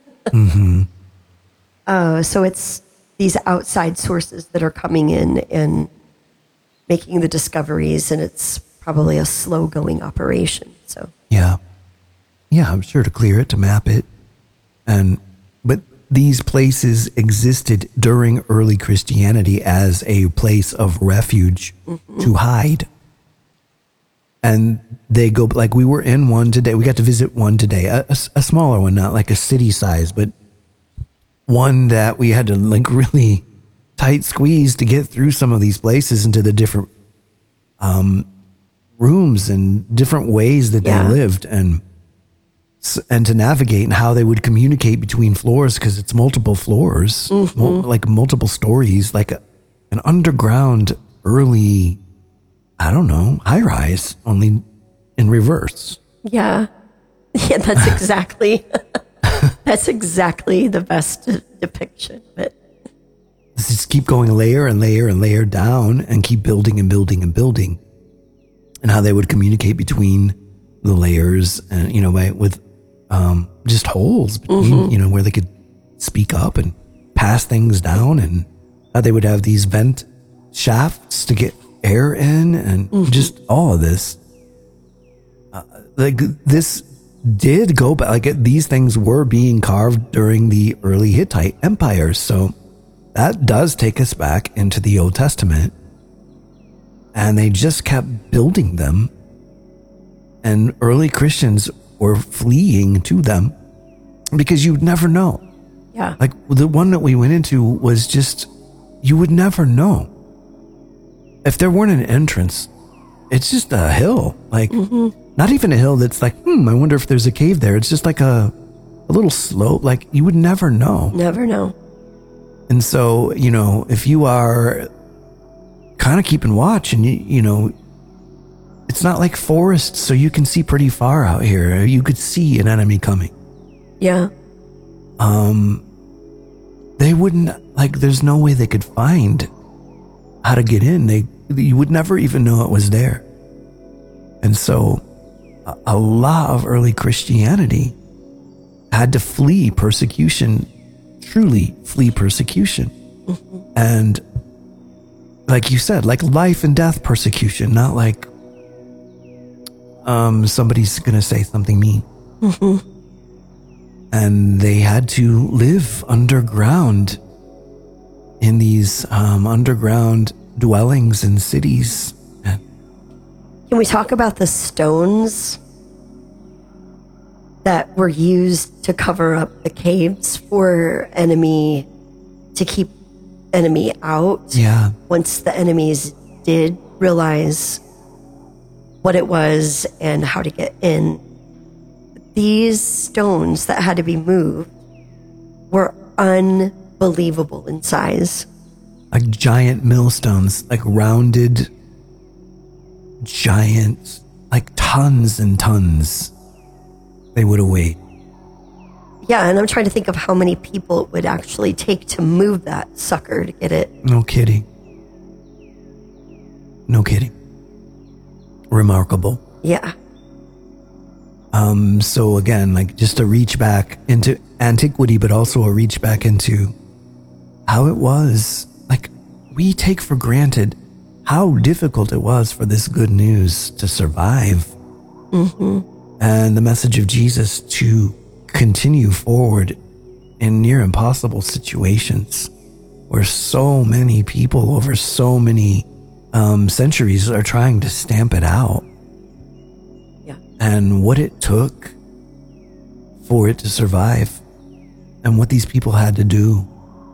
So it's these outside sources that are coming in and making the discoveries, and it's probably a slow-going operation. So yeah, I'm sure, to clear it, to map it, but these places existed during early Christianity as a place of refuge to hide. And they go, like, we were in one today. We got to visit one today, a smaller one, not like a city size, but one that we had to like really tight squeeze to get through some of these places into the different rooms and different ways that they lived, and to navigate and how they would communicate between floors, because it's multiple floors, like multiple stories, like an underground early, I don't know, high rise, only in reverse. Yeah, that's exactly the best depiction of it. just keep going layer and layer and layer down and keep building and building and building. And how they would communicate between the layers and, with just holes between, where they could speak up and pass things down, and how they would have these vent shafts to get air in, and just all of this. This did go back, these things were being carved during the early Hittite Empire. So that does take us back into the Old Testament. And they just kept building them. And early Christians were fleeing to them because you'd never know. Yeah. Like the one that we went into was just, you would never know. If there weren't an entrance, it's just a hill. Not even a hill that's like, I wonder if there's a cave there. It's just like a little slope. Like you would never know. Never know. And so, if you are kind of keeping watch and it's not like forests, so you can see pretty far out here. You could see an enemy coming. Yeah. They wouldn't, there's no way they could find how to get in. You would never even know it was there. And so a lot of early Christianity had to flee persecution, truly flee persecution. And like you said, like life and death persecution, not like somebody's going to say something mean. And they had to live underground in these underground dwellings and cities. Can we talk about the stones that were used to cover up the caves for enemy, to keep enemy out? Yeah. Once the enemies did realize what it was and how to get in, these stones that had to be moved were unbelievable in size. Like giant millstones, like rounded, giant, like tons and tons they would have weighed. Yeah, and I'm trying to think of how many people it would actually take to move that sucker to get it. No kidding. No kidding. Remarkable. Yeah. So again, like just a reach back into antiquity, but also a reach back into how it was. Like we take for granted how difficult it was for this good news to survive. And the message of Jesus to continue forward in near impossible situations where so many people over so many centuries are trying to stamp it out. Yeah. And what it took for it to survive, and what these people had to do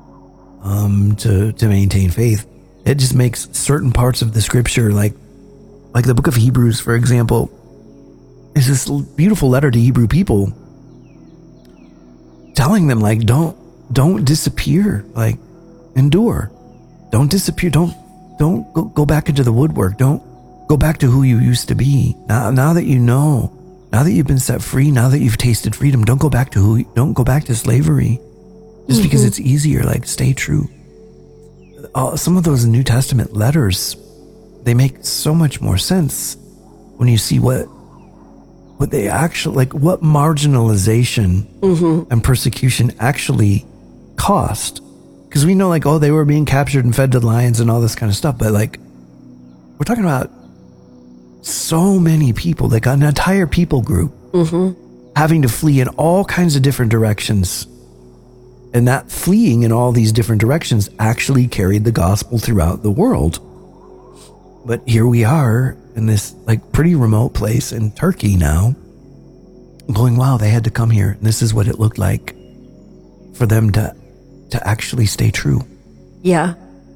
to maintain faith. It just makes certain parts of the scripture, like the book of Hebrews, for example, is this beautiful letter to Hebrew people telling them, like, don't disappear, like, endure. Don't disappear. Don't go back into the woodwork. Don't go back to who you used to be. Now that you know, now that you've been set free, now that you've tasted freedom, don't go back to slavery just because it's easier. Like, stay true. Some of those New Testament letters, they make so much more sense when you see what they actually, like, what marginalization and persecution actually cost. Because we know, like, oh, they were being captured and fed to lions and all this kind of stuff. But, like, we're talking about so many people, like an entire people group having to flee in all kinds of different directions. And that fleeing in all these different directions actually carried the gospel throughout the world. But here we are in this, like, pretty remote place in Turkey now, going, wow, they had to come here. And this is what it looked like for them to actually stay true. Yeah.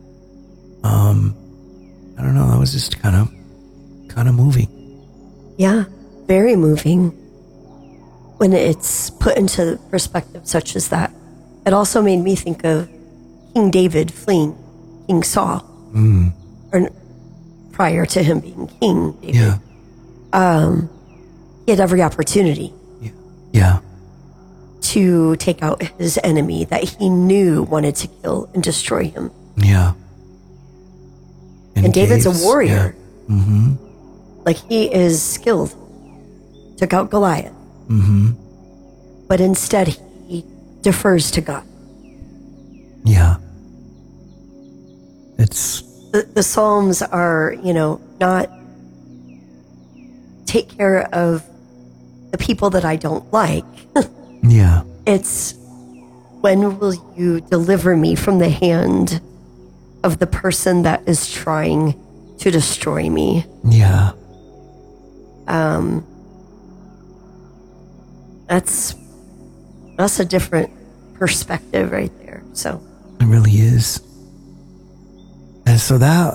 I don't know. That was just kind of moving. Yeah. Very moving when it's put into perspective such as that. It also made me think of King David fleeing King Saul. Or prior to him being king, David. Yeah. He had every opportunity Yeah. to take out his enemy that he knew wanted to kill and destroy him. Yeah. In And David's caves, a warrior. Yeah. Mm-hmm. Like, he is skilled. Took out Goliath. Mm-hmm. But instead, he defers to God. Yeah. It's... The Psalms are, not take care of the people that I don't like. Yeah. It's, when will you deliver me from the hand of the person that is trying to destroy me? Yeah. That's a different perspective right there. So it really is. And so that,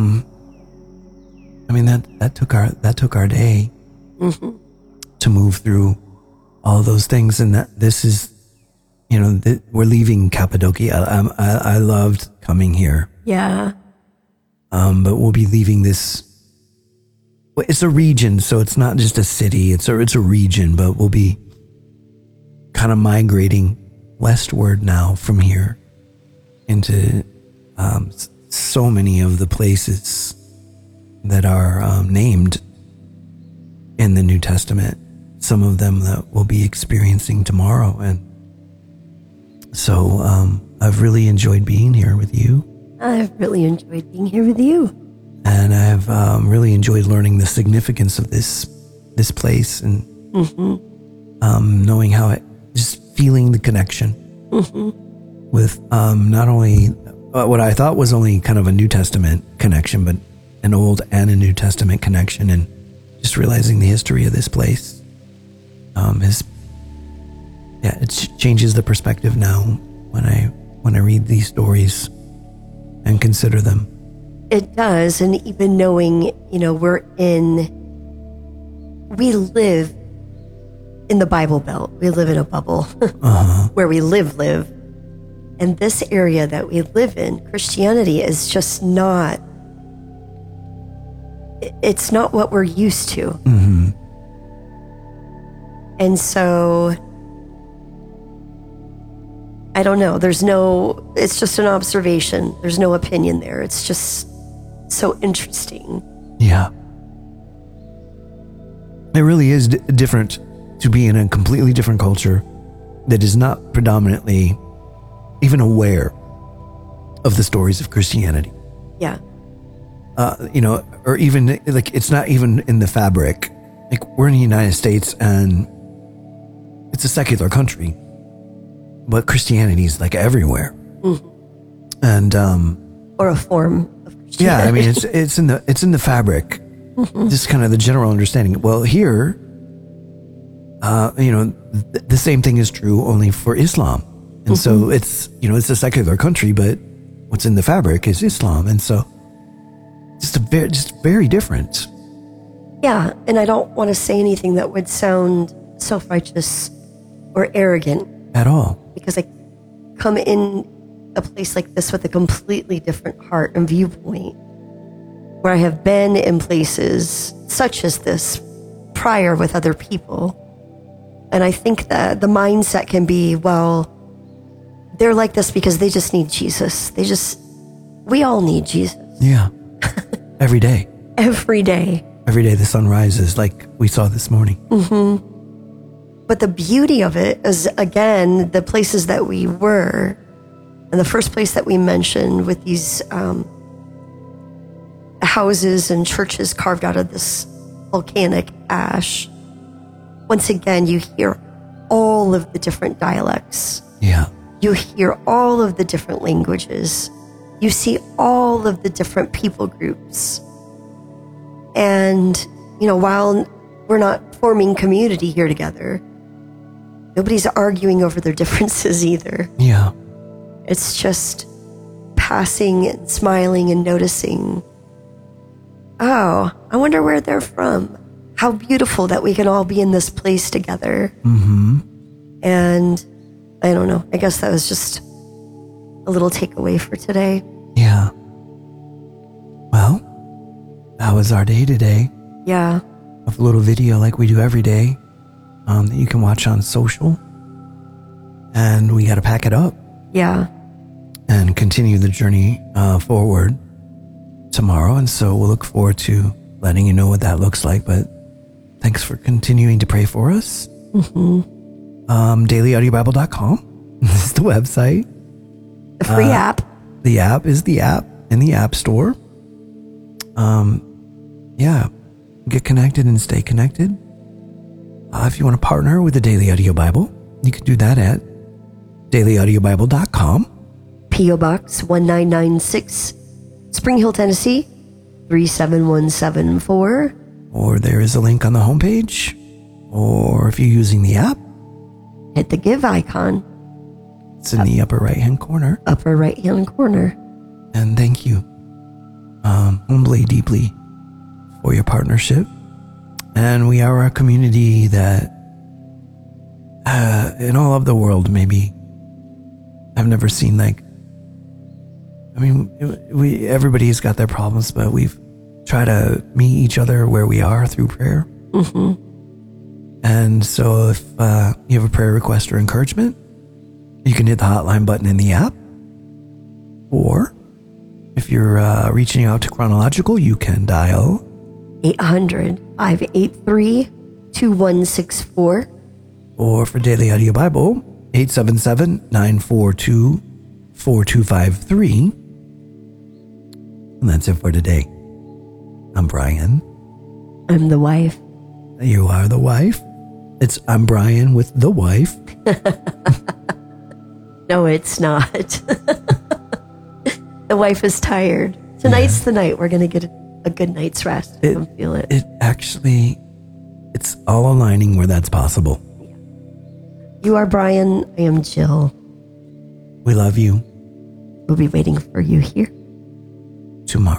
that took our day to move through all those things. And that this is, we're leaving Cappadocia. I loved coming here. yeah, But we'll be leaving this. It's a region, so it's not just a city. It's a region, but we'll be kind of migrating westward now from here into so many of the places that are named in the New Testament. Some of them that we'll be experiencing tomorrow, and so I've really enjoyed being here with you. I've really enjoyed being here with you. And I've really enjoyed learning the significance of this place and knowing how just feeling the connection with not only what I thought was only kind of a New Testament connection, but an Old and a New Testament connection, and just realizing the history of this place it changes the perspective now when I read these stories and consider them. It does, and even knowing, we live in the Bible Belt. We live in a bubble where we live. And this area that we live in, Christianity is just not, it's not what we're used to. Mm-hmm. And so, I don't know. It's just an observation. There's no opinion there. It's just so interesting. Yeah. It really is different to be in a completely different culture that is not predominantly even aware of the stories of Christianity. Yeah. Or even like it's not even in the fabric. Like, we're in the United States and it's a secular country, but Christianity is like everywhere. Mm-hmm. And or a form of Christianity. yeah, I mean it's in the fabric. Just kind of the general understanding. Well, here, the same thing is true only for Islam, and so it's a secular country, but what's in the fabric is Islam, and so just very different. Yeah, and I don't want to say anything that would sound self-righteous or arrogant At all. because I come in a place like this with a completely different heart and viewpoint, where I have been in places such as this prior with other people. And I think that the mindset can be, well, they're like this because they just need Jesus. We all need Jesus. Yeah. Every day. Every day. Every day the sun rises, like we saw this morning. Mm-hmm. But the beauty of it is, again, the places that we were, and the first place that we mentioned with these houses and churches carved out of this volcanic ash. Once again, you hear all of the different dialects. Yeah. You hear all of the different languages. You see all of the different people groups. And, while we're not forming community here together, nobody's arguing over their differences either. Yeah. It's just passing and smiling and noticing, oh, I wonder where they're from. How beautiful that we can all be in this place together. Mm-hmm. And I don't know. I guess that was just a little takeaway for today. Yeah. Well, that was our day today. Yeah. A little video like we do every day that you can watch on social. and we got to pack it up. Yeah. And continue the journey forward tomorrow. And so we'll look forward to letting you know what that looks like. But thanks for continuing to pray for us. DailyAudioBible.com is the website. The free app. The app is the app in the App Store. Yeah, get connected and stay connected. If you want to partner with the Daily Audio Bible, you can do that at DailyAudioBible.com. P.O. Box 1996, Spring Hill, Tennessee 37174. Or there is a link on the homepage. Or if you're using the app, hit the give icon. It's in the upper right-hand corner. Upper right-hand corner. And thank you, humbly, deeply, for your partnership. And we are a community that, in all of the world, maybe I've never seen everybody's got their problems, but we've tried to meet each other where we are through prayer. And so if you have a prayer request or encouragement, you can hit the hotline button in the app. Or if you're reaching out to Chronological, you can dial 800-583-2164. Or for Daily Audio Bible, 877-942-4253. And that's it for today. I'm Brian. I'm the wife. You are the wife. I'm Brian with the wife. No, it's not. The wife is tired. Tonight's the night. We're going to get a good night's rest. I can feel it. It's all aligning where that's possible. You are Brian. I am Jill. We love you. We'll be waiting for you here tomorrow.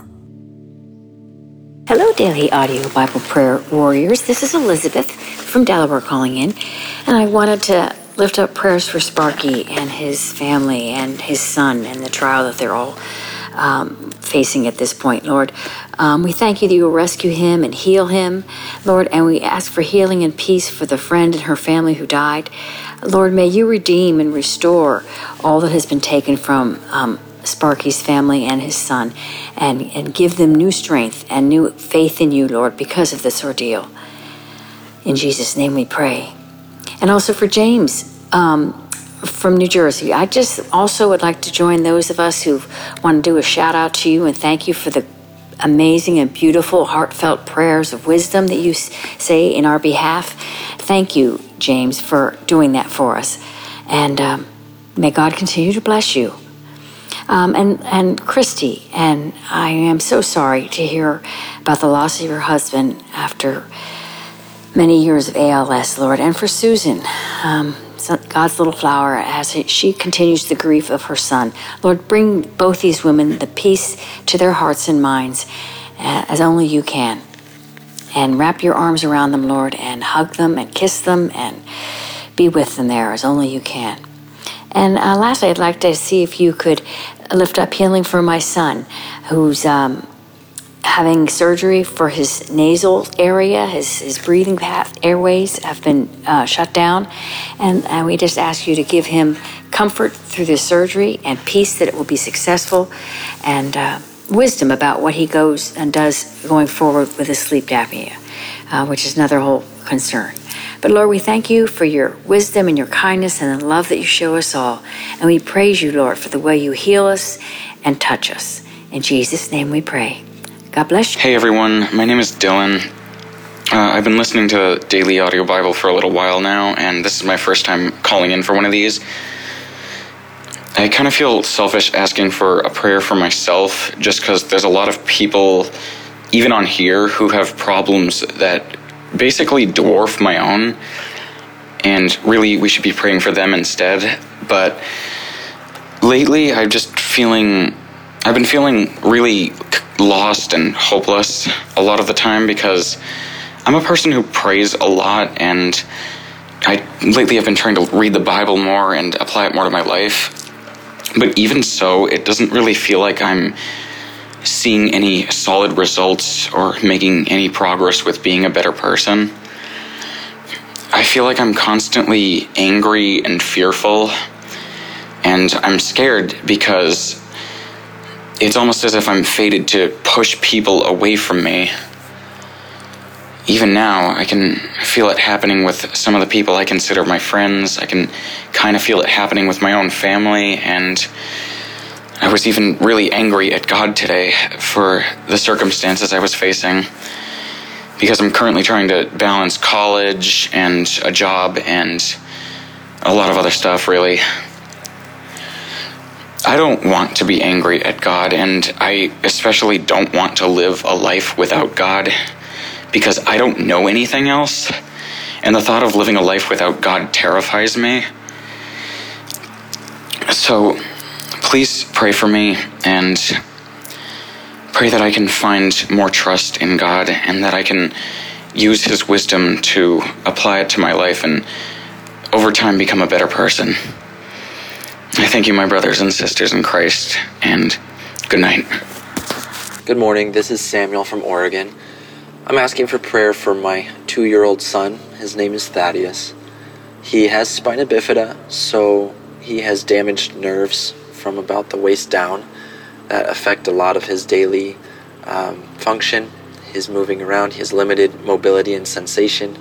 Hello, Daily Audio Bible Prayer Warriors. This is Elizabeth from Delaware calling in, and I wanted to lift up prayers for Sparky and his family and his son and the trial that they're all facing at this point, Lord. We thank you that you will rescue him and heal him, Lord, and we ask for healing and peace for the friend and her family who died. Lord, may you redeem and restore all that has been taken from Sparky's family and his son, and give them new strength and new faith in you, Lord, because of this ordeal. In Jesus' name we pray. And also for James from New Jersey. I just also would like to join those of us who want to do a shout out to you and thank you for the amazing and beautiful heartfelt prayers of wisdom that you say in our behalf. Thank you, James, for doing that for us. And may God continue to bless you. And Christy, and I am so sorry to hear about the loss of your husband after many years of ALS, Lord. And for Susan, God's little flower, as she continues the grief of her son. Lord, bring both these women the peace to their hearts and minds as only you can. And wrap your arms around them, Lord, and hug them and kiss them and be with them there as only you can. And lastly, I'd like to see if you could lift up healing for my son, who's having surgery for his nasal area. His breathing path, airways have been shut down. And we just ask you to give him comfort through this surgery and peace that it will be successful, and wisdom about what he goes and does going forward with his sleep apnea, which is another whole concern. But Lord, we thank you for your wisdom and your kindness and the love that you show us all. And we praise you, Lord, for the way you heal us and touch us. In Jesus' name we pray. God bless you. Hey everyone, my name is Dylan. I've been listening to Daily Audio Bible for a little while now, and this is my first time calling in for one of these. I kind of feel selfish asking for a prayer for myself, just because there's a lot of people, even on here, who have problems that basically dwarf my own, and really we should be praying for them instead. But lately I've been feeling really lost and hopeless a lot of the time, because I'm a person who prays a lot, and lately I've been trying to read the Bible more and apply it more to my life. But even so, it doesn't really feel like I'm seeing any solid results or making any progress with being a better person. I feel like I'm constantly angry and fearful, and I'm scared because it's almost as if I'm fated to push people away from me. Even now, I can feel it happening with some of the people I consider my friends. I can kind of feel it happening with my own family, and I was even really angry at God today for the circumstances I was facing, because I'm currently trying to balance college and a job and a lot of other stuff, really. I don't want to be angry at God, and I especially don't want to live a life without God, because I don't know anything else, and the thought of living a life without God terrifies me. So please pray for me, and pray that I can find more trust in God, and that I can use His wisdom to apply it to my life and over time become a better person. I thank you, my brothers and sisters in Christ, and good night. Good morning, this is Samuel from Oregon. I'm asking for prayer for my 2-year-old son. His name is Thaddeus. He has spina bifida, so he has damaged nerves from about the waist down that affect a lot of his daily function, his moving around. He has limited mobility and sensation,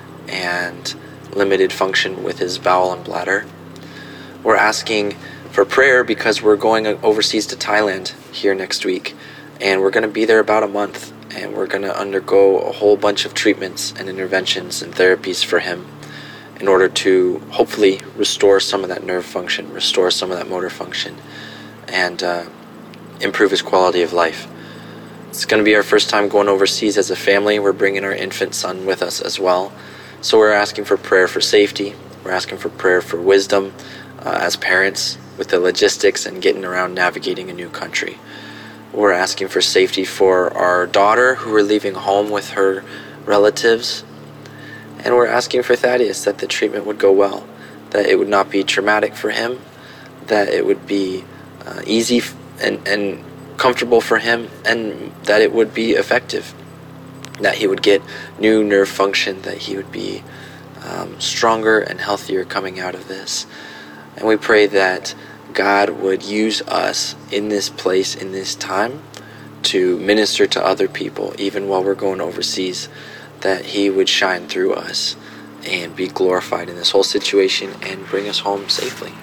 and limited function with his bowel and bladder. We're asking for prayer because we're going overseas to Thailand here next week, and we're going to be there about a month, and we're going to undergo a whole bunch of treatments and interventions and therapies for him in order to hopefully restore some of that nerve function, restore some of that motor function, and improve his quality of life. It's going to be our first time going overseas as a family. We're bringing our infant son with us as well. So we're asking for prayer for safety. We're asking for prayer for wisdom as parents with the logistics and getting around navigating a new country. We're asking for safety for our daughter, who we're leaving home with her relatives. And we're asking for Thaddeus that the treatment would go well, that it would not be traumatic for him, that it would be easy and comfortable for him, and that it would be effective, that he would get new nerve function, that he would be stronger and healthier coming out of this. And we pray that God would use us in this place, in this time, to minister to other people, even while we're going overseas, that He would shine through us and be glorified in this whole situation and bring us home safely.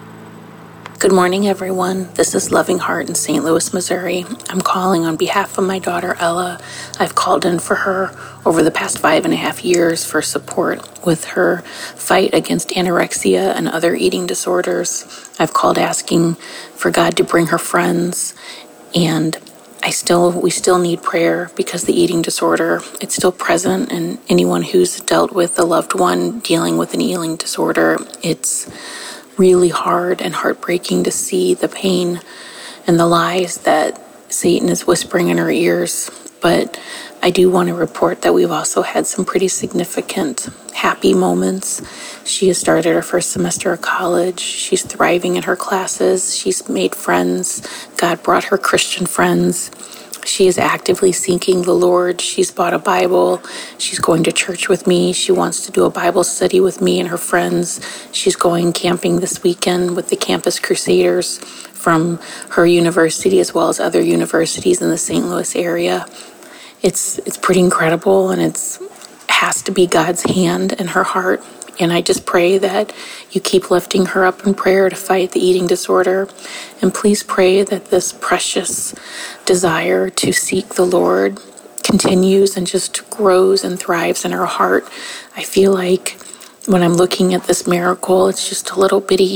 Good morning, everyone. This is Loving Heart in St. Louis, Missouri. I'm calling on behalf of my daughter, Ella. I've called in for her over the past 5.5 years for support with her fight against anorexia and other eating disorders. I've called asking for God to bring her friends, and we still need prayer because the eating disorder, it's still present, and anyone who's dealt with a loved one dealing with an eating disorder, it's really hard and heartbreaking to see the pain and the lies that Satan is whispering in her ears. But I do want to report that we've also had some pretty significant happy moments. She has started her first semester of college. She's thriving in her classes. She's made friends. God brought her Christian friends. She is actively seeking the Lord. She's bought a Bible. She's going to church with me. She wants to do a Bible study with me and her friends. She's going camping this weekend with the Campus Crusaders from her university as well as other universities in the St. Louis area. It's pretty incredible, and it has to be God's hand in her heart. And I just pray that you keep lifting her up in prayer to fight the eating disorder. And please pray that this precious desire to seek the Lord continues and just grows and thrives in her heart. I feel like when I'm looking at this miracle, it's just a little bitty,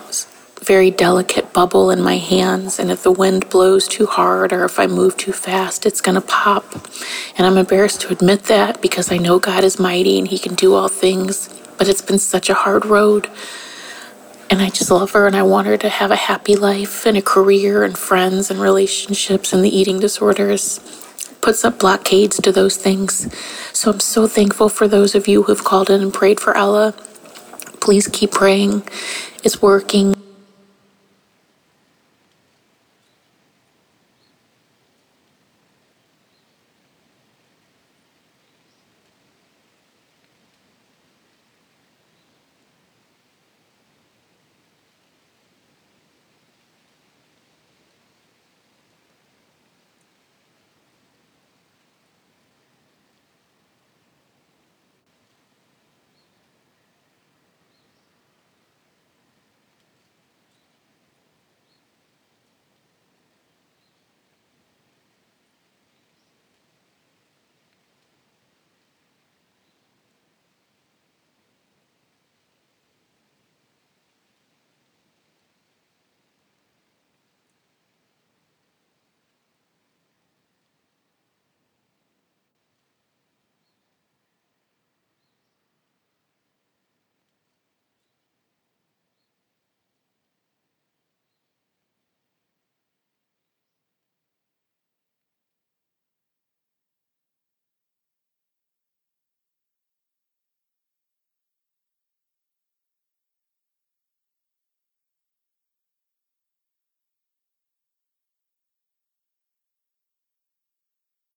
very delicate bubble in my hands. And if the wind blows too hard or if I move too fast, it's going to pop. And I'm embarrassed to admit that because I know God is mighty and He can do all things. But it's been such a hard road, and I just love her, and I want her to have a happy life and a career and friends and relationships, and the eating disorders puts up blockades to those things. So I'm so thankful for those of you who have called in and prayed for Ella. Please keep praying. It's working.